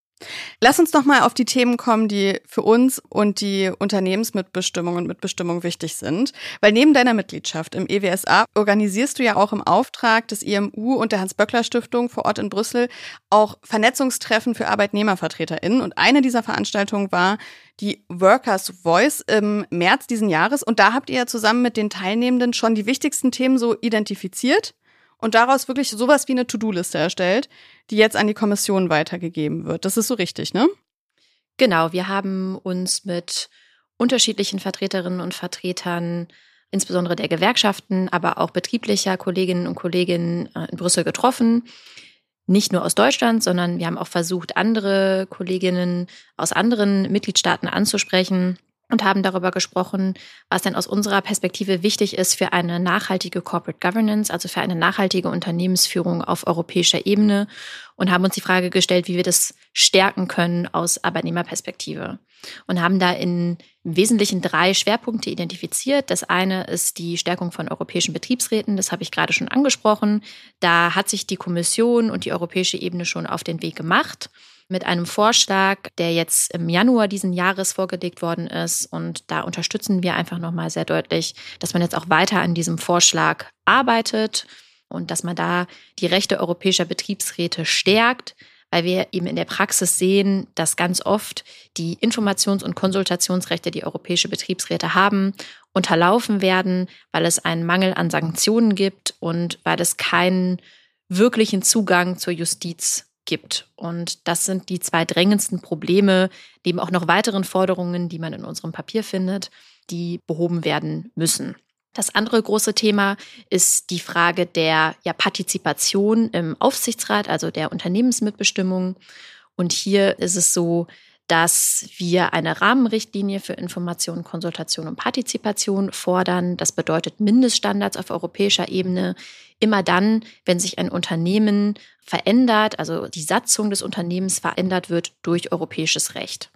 Lass uns noch mal auf die Themen kommen, die für uns und die Unternehmensmitbestimmung und Mitbestimmung wichtig sind. Weil neben deiner Mitgliedschaft im EWSA organisierst du ja auch im Auftrag des IMU und der Hans-Böckler-Stiftung vor Ort in Brüssel auch Vernetzungstreffen für ArbeitnehmervertreterInnen. Und eine dieser Veranstaltungen war die Workers' Voice im März diesen Jahres. Und da habt ihr ja zusammen mit den Teilnehmenden schon die wichtigsten Themen so identifiziert und daraus wirklich sowas wie eine To-Do-Liste erstellt, die jetzt an die Kommission weitergegeben wird. Das ist so richtig, ne? Genau, wir haben uns mit unterschiedlichen Vertreterinnen und Vertretern, insbesondere der Gewerkschaften, aber auch betrieblicher Kolleginnen und Kollegen in Brüssel getroffen. Nicht nur aus Deutschland, sondern wir haben auch versucht, andere Kolleginnen aus anderen Mitgliedstaaten anzusprechen und haben darüber gesprochen, was denn aus unserer Perspektive wichtig ist für eine nachhaltige Corporate Governance, also für eine nachhaltige Unternehmensführung auf europäischer Ebene, und haben uns die Frage gestellt, wie wir das stärken können aus Arbeitnehmerperspektive. Und haben da im Wesentlichen 3 Schwerpunkte identifiziert. Das eine ist die Stärkung von europäischen Betriebsräten, das habe ich gerade schon angesprochen. Da hat sich die Kommission und die europäische Ebene schon auf den Weg gemacht mit einem Vorschlag, der jetzt im Januar diesen Jahres vorgelegt worden ist. Und da unterstützen wir einfach nochmal sehr deutlich, dass man jetzt auch weiter an diesem Vorschlag arbeitet und dass man da die Rechte europäischer Betriebsräte stärkt, weil wir eben in der Praxis sehen, dass ganz oft die Informations- und Konsultationsrechte, die europäische Betriebsräte haben, unterlaufen werden, weil es einen Mangel an Sanktionen gibt und weil es keinen wirklichen Zugang zur Justiz gibt. Und das sind die 2 drängendsten Probleme, neben auch noch weiteren Forderungen, die man in unserem Papier findet, die behoben werden müssen. Das andere große Thema ist die Frage der Partizipation im Aufsichtsrat, also der Unternehmensmitbestimmung. Und hier ist es so, dass wir eine Rahmenrichtlinie für Information, Konsultation und Partizipation fordern. Das bedeutet Mindeststandards auf europäischer Ebene. Immer dann, wenn sich ein Unternehmen verändert, also die Satzung des Unternehmens verändert wird durch europäisches Recht.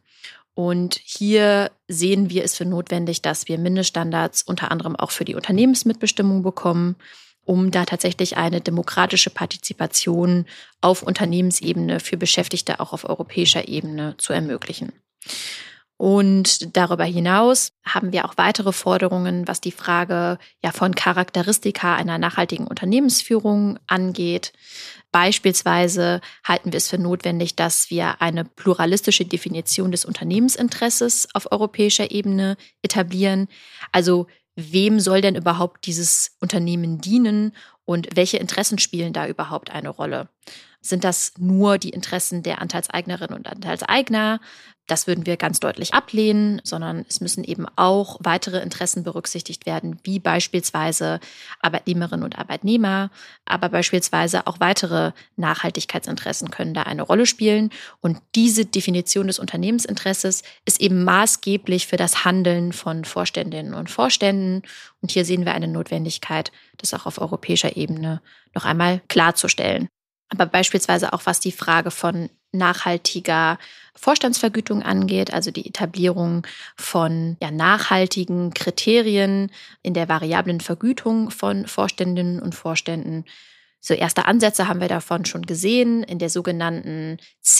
Und hier sehen wir es für notwendig, dass wir Mindeststandards unter anderem auch für die Unternehmensmitbestimmung bekommen, um da tatsächlich eine demokratische Partizipation auf Unternehmensebene für Beschäftigte auch auf europäischer Ebene zu ermöglichen. Und darüber hinaus haben wir auch weitere Forderungen, was die Frage von Charakteristika einer nachhaltigen Unternehmensführung angeht. Beispielsweise halten wir es für notwendig, dass wir eine pluralistische Definition des Unternehmensinteresses auf europäischer Ebene etablieren. Also wem soll denn überhaupt dieses Unternehmen dienen und welche Interessen spielen da überhaupt eine Rolle? Sind das nur die Interessen der Anteilseignerinnen und Anteilseigner? Das würden wir ganz deutlich ablehnen, sondern es müssen eben auch weitere Interessen berücksichtigt werden, wie beispielsweise Arbeitnehmerinnen und Arbeitnehmer, aber beispielsweise auch weitere Nachhaltigkeitsinteressen können da eine Rolle spielen. Und diese Definition des Unternehmensinteresses ist eben maßgeblich für das Handeln von Vorständinnen und Vorständen. Und hier sehen wir eine Notwendigkeit, das auch auf europäischer Ebene noch einmal klarzustellen. Aber beispielsweise auch was die Frage von nachhaltiger Vorstandsvergütung angeht, also die Etablierung von nachhaltigen Kriterien in der variablen Vergütung von Vorständinnen und Vorständen. So erste Ansätze haben wir davon schon gesehen in der sogenannten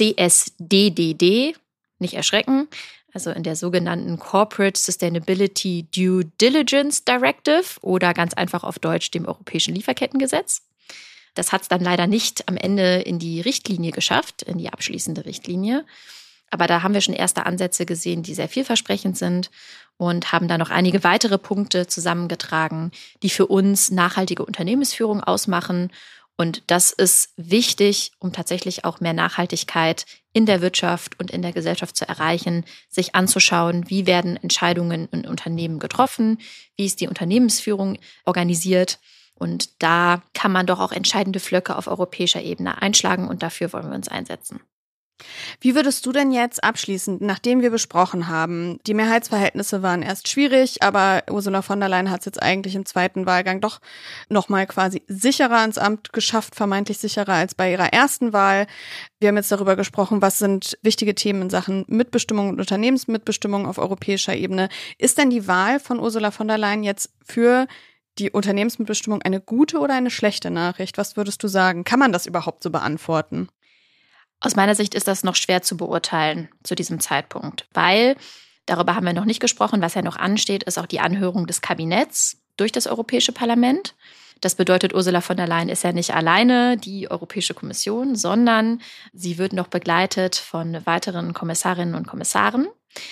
CSDDD, nicht erschrecken, also in der sogenannten Corporate Sustainability Due Diligence Directive oder ganz einfach auf Deutsch dem Europäischen Lieferkettengesetz. Das hat es dann leider nicht am Ende in die Richtlinie geschafft, in die abschließende Richtlinie. Aber da haben wir schon erste Ansätze gesehen, die sehr vielversprechend sind und haben da noch einige weitere Punkte zusammengetragen, die für uns nachhaltige Unternehmensführung ausmachen. Und das ist wichtig, um tatsächlich auch mehr Nachhaltigkeit in der Wirtschaft und in der Gesellschaft zu erreichen, sich anzuschauen, wie werden Entscheidungen in Unternehmen getroffen, wie ist die Unternehmensführung organisiert. Und da kann man doch auch entscheidende Pflöcke auf europäischer Ebene einschlagen und dafür wollen wir uns einsetzen. Wie würdest du denn jetzt abschließend, nachdem wir besprochen haben, die Mehrheitsverhältnisse waren erst schwierig, aber Ursula von der Leyen hat es jetzt eigentlich im zweiten Wahlgang doch nochmal quasi sicherer ins Amt geschafft, vermeintlich sicherer als bei ihrer ersten Wahl. Wir haben jetzt darüber gesprochen, was sind wichtige Themen in Sachen Mitbestimmung und Unternehmensmitbestimmung auf europäischer Ebene. Ist denn die Wahl von Ursula von der Leyen jetzt für die Unternehmensmitbestimmung eine gute oder eine schlechte Nachricht? Was würdest du sagen? Kann man das überhaupt so beantworten? Aus meiner Sicht ist das noch schwer zu beurteilen zu diesem Zeitpunkt, weil, darüber haben wir noch nicht gesprochen, was ja noch ansteht, ist auch die Anhörung des Kabinetts durch das Europäische Parlament. Das bedeutet, Ursula von der Leyen ist ja nicht alleine die Europäische Kommission, sondern sie wird noch begleitet von weiteren Kommissarinnen und Kommissaren.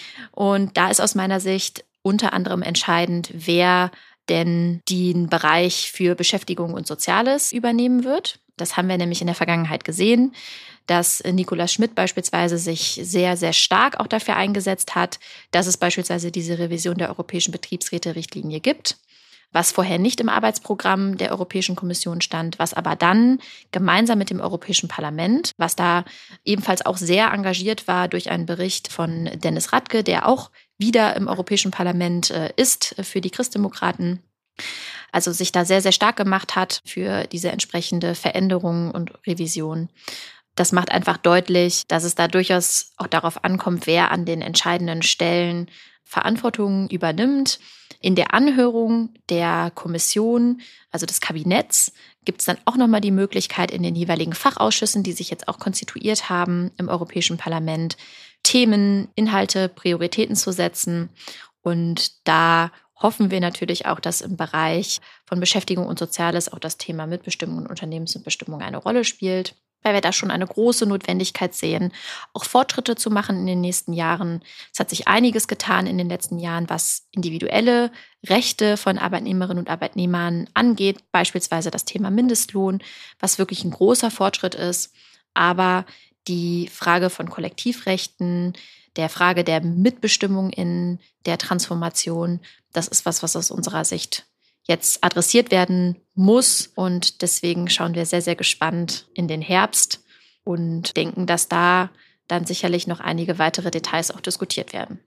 Und da ist aus meiner Sicht unter anderem entscheidend, wer denn den Bereich für Beschäftigung und Soziales übernehmen wird. Das haben wir nämlich in der Vergangenheit gesehen, dass Nicola Schmid beispielsweise sich sehr, sehr stark auch dafür eingesetzt hat, dass es beispielsweise diese Revision der Europäischen Betriebsräte-Richtlinie gibt, was vorher nicht im Arbeitsprogramm der Europäischen Kommission stand, was aber dann gemeinsam mit dem Europäischen Parlament, was da ebenfalls auch sehr engagiert war durch einen Bericht von Dennis Radke, der auch wieder im Europäischen Parlament ist für die Christdemokraten, also sich da sehr, sehr stark gemacht hat für diese entsprechende Veränderung und Revision. Das macht einfach deutlich, dass es da durchaus auch darauf ankommt, wer an den entscheidenden Stellen Verantwortung übernimmt. In der Anhörung der Kommission, also des Kabinetts, gibt es dann auch nochmal die Möglichkeit, in den jeweiligen Fachausschüssen, die sich jetzt auch konstituiert haben im Europäischen Parlament, Themen, Inhalte, Prioritäten zu setzen. Und da hoffen wir natürlich auch, dass im Bereich von Beschäftigung und Soziales auch das Thema Mitbestimmung und Unternehmensmitbestimmung eine Rolle spielt, weil wir da schon eine große Notwendigkeit sehen, auch Fortschritte zu machen in den nächsten Jahren. Es hat sich einiges getan in den letzten Jahren, was individuelle Rechte von Arbeitnehmerinnen und Arbeitnehmern angeht, beispielsweise das Thema Mindestlohn, was wirklich ein großer Fortschritt ist. Aber die Frage von Kollektivrechten, der Frage der Mitbestimmung in der Transformation, das ist was aus unserer Sicht jetzt adressiert werden muss. Und deswegen schauen wir sehr, sehr gespannt in den Herbst und denken, dass da dann sicherlich noch einige weitere Details auch diskutiert werden.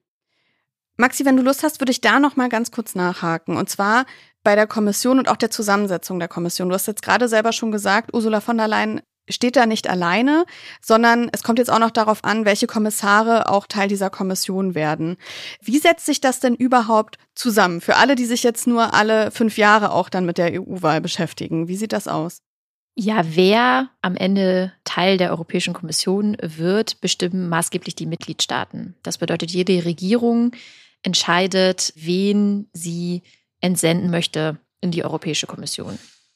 Maxi, wenn du Lust hast, würde ich da noch mal ganz kurz nachhaken. Und zwar bei der Kommission und auch der Zusammensetzung der Kommission. Du hast jetzt gerade selber schon gesagt, Ursula von der Leyen steht da nicht alleine, sondern es kommt jetzt auch noch darauf an, welche Kommissare auch Teil dieser Kommission werden. Wie setzt sich das denn überhaupt zusammen? Für alle, die sich jetzt nur alle 5 Jahre auch dann mit der EU-Wahl beschäftigen. Wie sieht das aus? Ja, wer am Ende Teil der Europäischen Kommission wird, bestimmen maßgeblich die Mitgliedstaaten. Das bedeutet, jede Regierung entscheidet, wen sie entsenden möchte in die Europäische Kommission.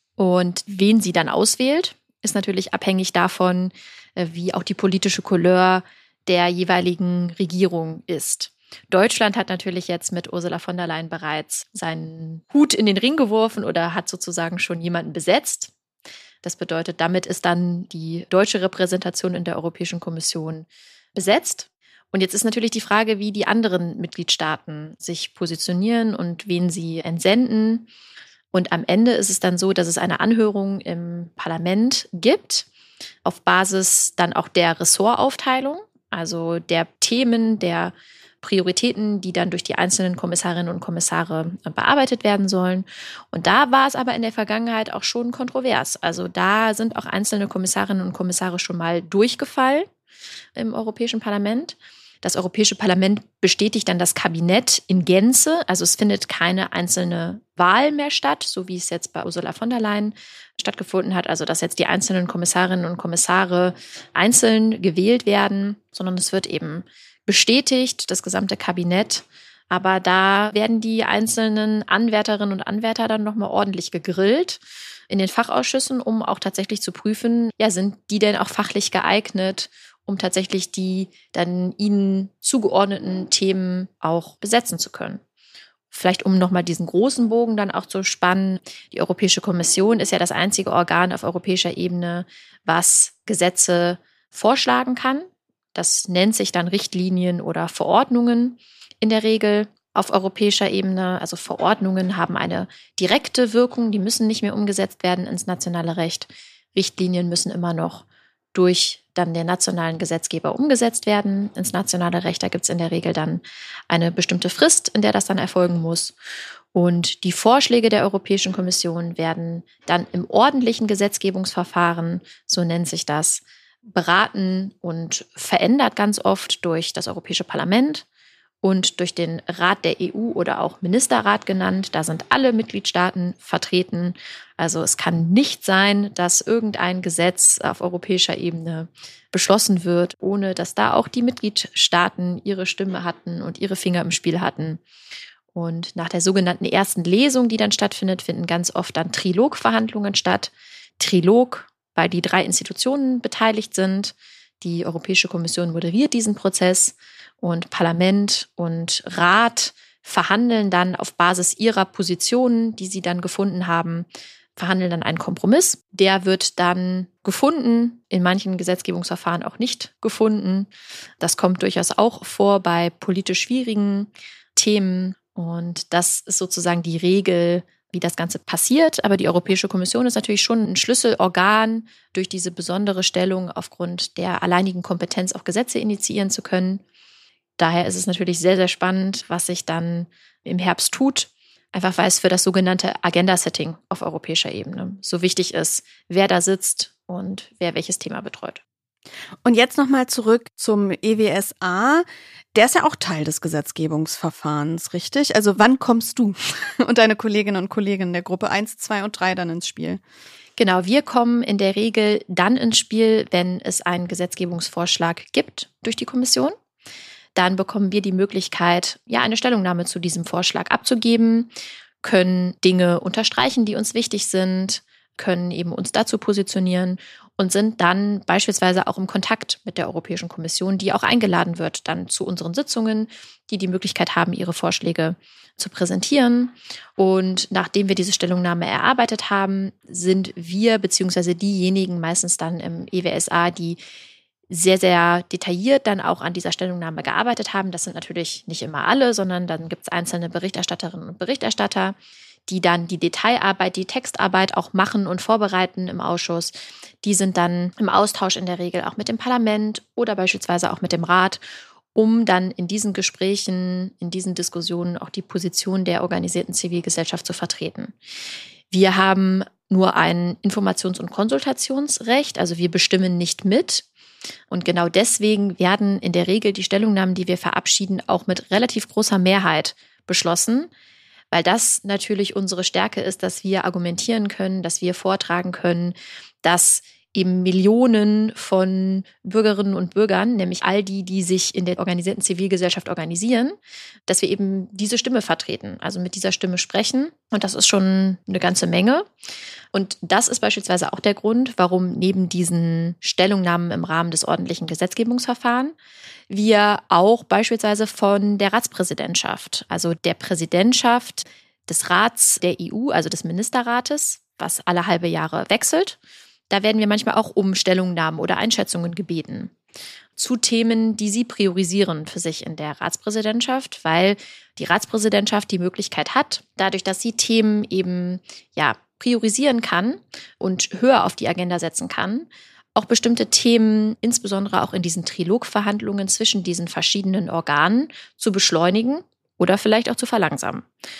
Und wen sie dann auswählt, ist natürlich abhängig davon, wie auch die politische Couleur der jeweiligen Regierung ist. Deutschland hat natürlich jetzt mit Ursula von der Leyen bereits seinen Hut in den Ring geworfen oder hat sozusagen schon jemanden besetzt. Das bedeutet, damit ist dann die deutsche Repräsentation in der Europäischen Kommission besetzt. Und jetzt ist natürlich die Frage, wie die anderen Mitgliedstaaten sich positionieren und wen sie entsenden. Und am Ende ist es dann so, dass es eine Anhörung im Parlament gibt, auf Basis dann auch der Ressortaufteilung, also der Themen, der Prioritäten, die dann durch die einzelnen Kommissarinnen und Kommissare bearbeitet werden sollen. Und da war es aber in der Vergangenheit auch schon kontrovers. Also da sind auch einzelne Kommissarinnen und Kommissare schon mal durchgefallen im Europäischen Parlament. Das Europäische Parlament bestätigt dann das Kabinett in Gänze. Also es findet keine einzelne Wahl mehr statt, so wie es jetzt bei Ursula von der Leyen stattgefunden hat. Also dass jetzt die einzelnen Kommissarinnen und Kommissare einzeln gewählt werden, sondern es wird eben bestätigt, das gesamte Kabinett. Aber da werden die einzelnen Anwärterinnen und Anwärter dann nochmal ordentlich gegrillt in den Fachausschüssen, um auch tatsächlich zu prüfen, ja, sind die denn auch fachlich geeignet, um tatsächlich die dann ihnen zugeordneten Themen auch besetzen zu können. Vielleicht um nochmal diesen großen Bogen dann auch zu spannen. Die Europäische Kommission ist ja das einzige Organ auf europäischer Ebene, was Gesetze vorschlagen kann. Das nennt sich dann Richtlinien oder Verordnungen in der Regel auf europäischer Ebene. Also Verordnungen haben eine direkte Wirkung, die müssen nicht mehr umgesetzt werden ins nationale Recht. Richtlinien müssen immer noch durch dann den nationalen Gesetzgeber umgesetzt werden ins nationale Recht. Da gibt es in der Regel dann eine bestimmte Frist, in der das dann erfolgen muss. Und die Vorschläge der Europäischen Kommission werden dann im ordentlichen Gesetzgebungsverfahren, so nennt sich das, beraten und verändert ganz oft durch das Europäische Parlament und durch den Rat der EU oder auch Ministerrat genannt. Da sind alle Mitgliedstaaten vertreten. Also es kann nicht sein, dass irgendein Gesetz auf europäischer Ebene beschlossen wird, ohne dass da auch die Mitgliedstaaten ihre Stimme hatten und ihre Finger im Spiel hatten. Und nach der sogenannten ersten Lesung, die dann stattfindet, finden ganz oft dann Trilogverhandlungen statt. Trilog, weil die 3 Institutionen beteiligt sind. Die Europäische Kommission moderiert diesen Prozess und Parlament und Rat verhandeln dann auf Basis ihrer Positionen, die sie dann gefunden haben, verhandeln dann einen Kompromiss. Der wird dann gefunden, in manchen Gesetzgebungsverfahren auch nicht gefunden. Das kommt durchaus auch vor bei politisch schwierigen Themen. Und das ist sozusagen die Regel, wie das Ganze passiert. Aber die Europäische Kommission ist natürlich schon ein Schlüsselorgan durch diese besondere Stellung aufgrund der alleinigen Kompetenz, auch Gesetze initiieren zu können. Daher ist es natürlich sehr, sehr spannend, was sich dann im Herbst tut. Einfach weil es für das sogenannte Agenda-Setting auf europäischer Ebene so wichtig ist, wer da sitzt und wer welches Thema betreut. Und jetzt nochmal zurück zum EWSA. Der ist ja auch Teil des Gesetzgebungsverfahrens, richtig? Also wann kommst du und deine Kolleginnen und Kollegen der Gruppe 1, 2 und 3 dann ins Spiel? Genau, wir kommen in der Regel dann ins Spiel, wenn es einen Gesetzgebungsvorschlag gibt durch die Kommission. Dann bekommen wir die Möglichkeit, ja, eine Stellungnahme zu diesem Vorschlag abzugeben, können Dinge unterstreichen, die uns wichtig sind, können eben uns dazu positionieren und sind dann beispielsweise auch im Kontakt mit der Europäischen Kommission, die auch eingeladen wird dann zu unseren Sitzungen, die die Möglichkeit haben, ihre Vorschläge zu präsentieren. Und nachdem wir diese Stellungnahme erarbeitet haben, sind wir beziehungsweise diejenigen meistens dann im EWSA, die sehr, sehr detailliert dann auch an dieser Stellungnahme gearbeitet haben. Das sind natürlich nicht immer alle, sondern dann gibt es einzelne Berichterstatterinnen und Berichterstatter, die dann die Detailarbeit, die Textarbeit auch machen und vorbereiten im Ausschuss. Die sind dann im Austausch in der Regel auch mit dem Parlament oder beispielsweise auch mit dem Rat, um dann in diesen Gesprächen, in diesen Diskussionen auch die Position der organisierten Zivilgesellschaft zu vertreten. Wir haben nur ein Informations- und Konsultationsrecht, also wir bestimmen nicht mit. Und genau deswegen werden in der Regel die Stellungnahmen, die wir verabschieden, auch mit relativ großer Mehrheit beschlossen, weil das natürlich unsere Stärke ist, dass wir argumentieren können, dass wir vortragen können, dass eben Millionen von Bürgerinnen und Bürgern, nämlich all die, die sich in der organisierten Zivilgesellschaft organisieren, dass wir eben diese Stimme vertreten, also mit dieser Stimme sprechen. Und das ist schon eine ganze Menge. Und das ist beispielsweise auch der Grund, warum neben diesen Stellungnahmen im Rahmen des ordentlichen Gesetzgebungsverfahrens wir auch beispielsweise von der Ratspräsidentschaft, also der Präsidentschaft des Rats der EU, also des Ministerrates, was alle halbe Jahre wechselt, da werden wir manchmal auch um Stellungnahmen oder Einschätzungen gebeten zu Themen, die sie priorisieren für sich in der Ratspräsidentschaft, weil die Ratspräsidentschaft die Möglichkeit hat, dadurch, dass sie Themen eben priorisieren kann und höher auf die Agenda setzen kann, auch bestimmte Themen, insbesondere auch in diesen Trilogverhandlungen zwischen diesen verschiedenen Organen, zu beschleunigen oder vielleicht auch zu verlangsamen.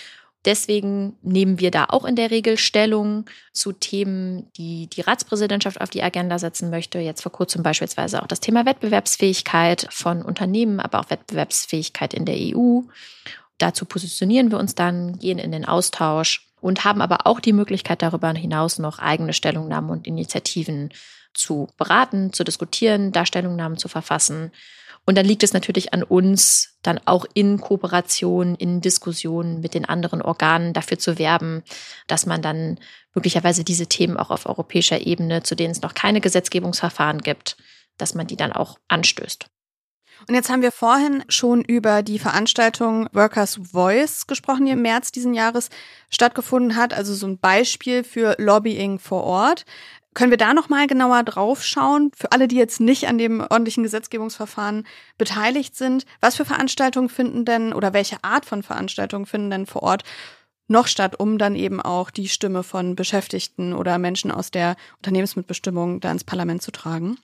Deswegen nehmen wir da auch in der Regel Stellung zu Themen, die die Ratspräsidentschaft auf die Agenda setzen möchte. Jetzt vor kurzem beispielsweise auch das Thema Wettbewerbsfähigkeit von Unternehmen, aber auch Wettbewerbsfähigkeit in der EU. Dazu positionieren wir uns dann, gehen in den Austausch und haben aber auch die Möglichkeit, darüber hinaus noch eigene Stellungnahmen und Initiativen zu beraten, zu diskutieren, da Stellungnahmen zu verfassen. Und dann liegt es natürlich an uns, dann auch in Kooperation, in Diskussionen mit den anderen Organen dafür zu werben, dass man dann möglicherweise diese Themen auch auf europäischer Ebene, zu denen es noch keine Gesetzgebungsverfahren gibt, dass man die dann auch anstößt. Und jetzt haben wir vorhin schon über die Veranstaltung Workers' Voice gesprochen, die im März diesen Jahres stattgefunden hat, also so ein Beispiel für Lobbying vor Ort. Können wir da noch mal genauer drauf schauen, für alle, die jetzt nicht an dem ordentlichen Gesetzgebungsverfahren beteiligt sind? Was für Veranstaltungen finden denn oder welche Art von Veranstaltungen finden denn vor Ort noch statt, um dann eben auch die Stimme von Beschäftigten oder Menschen aus der Unternehmensmitbestimmung da ins Parlament zu tragen?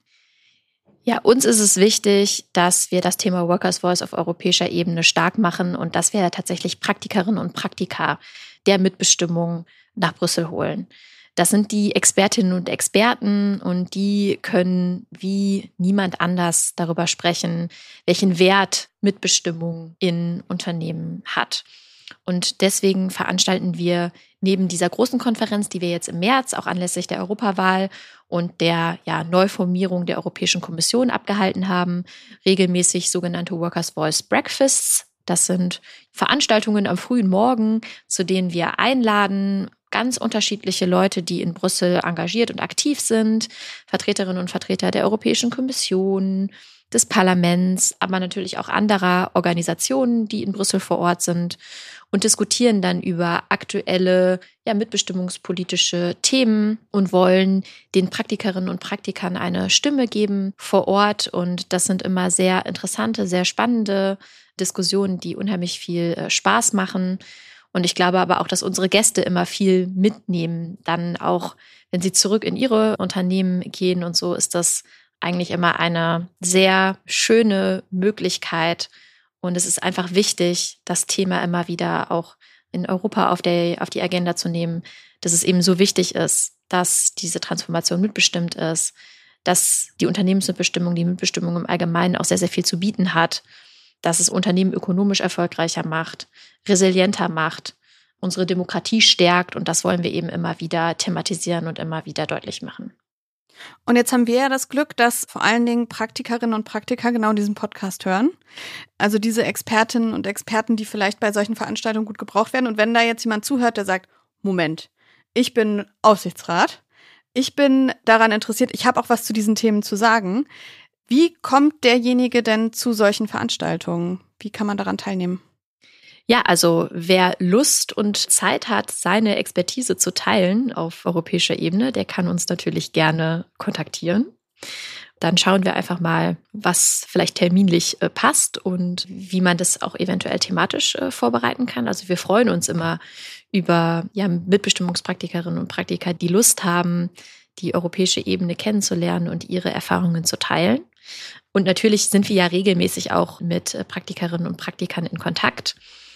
Ja, uns ist es wichtig, dass wir das Thema Workers' Voice auf europäischer Ebene stark machen und dass wir tatsächlich Praktikerinnen und Praktiker der Mitbestimmung nach Brüssel holen. Das sind die Expertinnen und Experten und die können wie niemand anders darüber sprechen, welchen Wert Mitbestimmung in Unternehmen hat. Und deswegen veranstalten wir neben dieser großen Konferenz, die wir jetzt im März auch anlässlich der Europawahl und der Neuformierung der Europäischen Kommission abgehalten haben, regelmäßig sogenannte Workers' Voice Breakfasts. Das sind Veranstaltungen am frühen Morgen, zu denen wir einladen, ganz unterschiedliche Leute, die in Brüssel engagiert und aktiv sind, Vertreterinnen und Vertreter der Europäischen Kommission, des Parlaments, aber natürlich auch anderer Organisationen, die in Brüssel vor Ort sind und diskutieren dann über aktuelle mitbestimmungspolitische Themen und wollen den Praktikerinnen und Praktikern eine Stimme geben vor Ort. Und das sind immer sehr interessante, sehr spannende Diskussionen, die unheimlich viel Spaß machen. Und ich glaube aber auch, dass unsere Gäste immer viel mitnehmen. Dann auch, wenn sie zurück in ihre Unternehmen gehen und so, ist das eigentlich immer eine sehr schöne Möglichkeit. Und es ist einfach wichtig, das Thema immer wieder auch in Europa auf die Agenda zu nehmen, dass es eben so wichtig ist, dass diese Transformation mitbestimmt ist, dass die Unternehmensmitbestimmung, die Mitbestimmung im Allgemeinen auch sehr, sehr viel zu bieten hat, dass es Unternehmen ökonomisch erfolgreicher macht, resilienter macht, unsere Demokratie stärkt. Und das wollen wir eben immer wieder thematisieren und immer wieder deutlich machen. Und jetzt haben wir ja das Glück, dass vor allen Dingen Praktikerinnen und Praktiker genau diesen Podcast hören. Also diese Expertinnen und Experten, die vielleicht bei solchen Veranstaltungen gut gebraucht werden. Und wenn da jetzt jemand zuhört, der sagt, Moment, ich bin Aufsichtsrat, ich bin daran interessiert, ich habe auch was zu diesen Themen zu sagen. Wie kommt derjenige denn zu solchen Veranstaltungen? Wie kann man daran teilnehmen? Ja, also wer Lust und Zeit hat, seine Expertise zu teilen auf europäischer Ebene, der kann uns natürlich gerne kontaktieren. Dann schauen wir einfach mal, was vielleicht terminlich passt und wie man das auch eventuell thematisch vorbereiten kann. Also wir freuen uns immer über Mitbestimmungspraktikerinnen und Praktiker, die Lust haben, die europäische Ebene kennenzulernen und ihre Erfahrungen zu teilen. Und natürlich sind wir ja regelmäßig auch mit Praktikerinnen und Praktikern in Kontakt.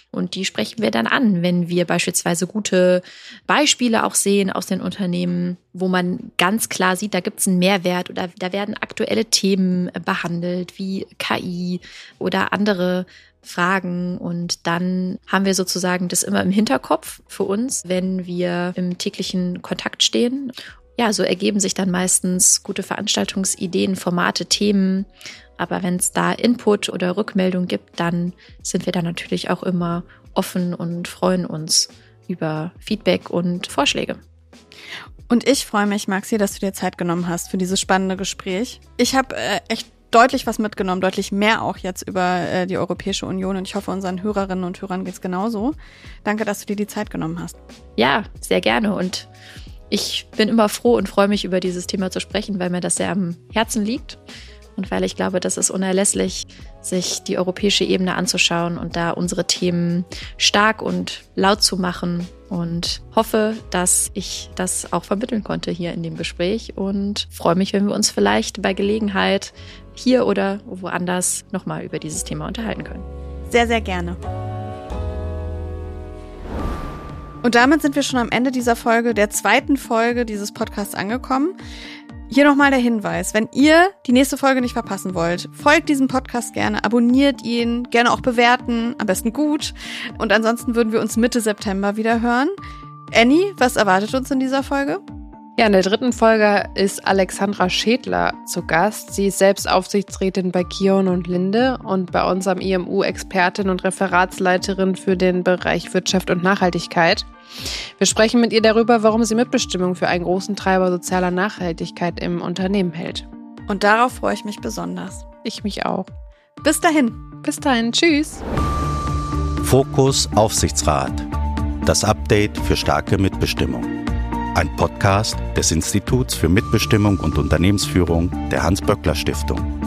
Und die sprechen wir dann an, wenn wir beispielsweise gute Beispiele auch sehen aus den Unternehmen, wo man ganz klar sieht, da gibt es einen Mehrwert oder da werden aktuelle Themen behandelt, wie KI oder andere Fragen. Und dann haben wir sozusagen das immer im Hinterkopf für uns, wenn wir im täglichen Kontakt stehen. Ja, so ergeben sich dann meistens gute Veranstaltungsideen, Formate, Themen. Aber wenn es da Input oder Rückmeldung gibt, dann sind wir da natürlich auch immer offen und freuen uns über Feedback und Vorschläge. Und ich freue mich, Maxi, dass du dir Zeit genommen hast für dieses spannende Gespräch. Ich habe echt deutlich was mitgenommen, deutlich mehr auch jetzt über die Europäische Union. Und ich hoffe, unseren Hörerinnen und Hörern geht's genauso. Danke, dass du dir die Zeit genommen hast. Ja, sehr gerne. Und ich bin immer froh und freue mich, über dieses Thema zu sprechen, weil mir das sehr am Herzen liegt. Und weil ich glaube, das ist unerlässlich, sich die europäische Ebene anzuschauen und da unsere Themen stark und laut zu machen. Und hoffe, dass ich das auch vermitteln konnte hier in dem Gespräch. Und freue mich, wenn wir uns vielleicht bei Gelegenheit hier oder woanders nochmal über dieses Thema unterhalten können. Sehr, sehr gerne. Und damit sind wir schon am Ende dieser Folge, der 2. Folge dieses Podcasts angekommen. Hier nochmal der Hinweis, wenn ihr die nächste Folge nicht verpassen wollt, folgt diesem Podcast gerne, abonniert ihn, gerne auch bewerten, am besten gut. Und ansonsten würden wir uns Mitte September wieder hören. Annie, was erwartet uns in dieser Folge? Ja, in der 3. Folge ist Alexandra Schädler zu Gast. Sie ist selbst Aufsichtsrätin bei Kion und Linde und bei uns am IMU Expertin und Referatsleiterin für den Bereich Wirtschaft und Nachhaltigkeit. Wir sprechen mit ihr darüber, warum sie Mitbestimmung für einen großen Treiber sozialer Nachhaltigkeit im Unternehmen hält. Und darauf freue ich mich besonders. Ich mich auch. Bis dahin. Bis dahin. Tschüss. Fokus Aufsichtsrat. Das Update für starke Mitbestimmung. Ein Podcast des Instituts für Mitbestimmung und Unternehmensführung der Hans-Böckler-Stiftung.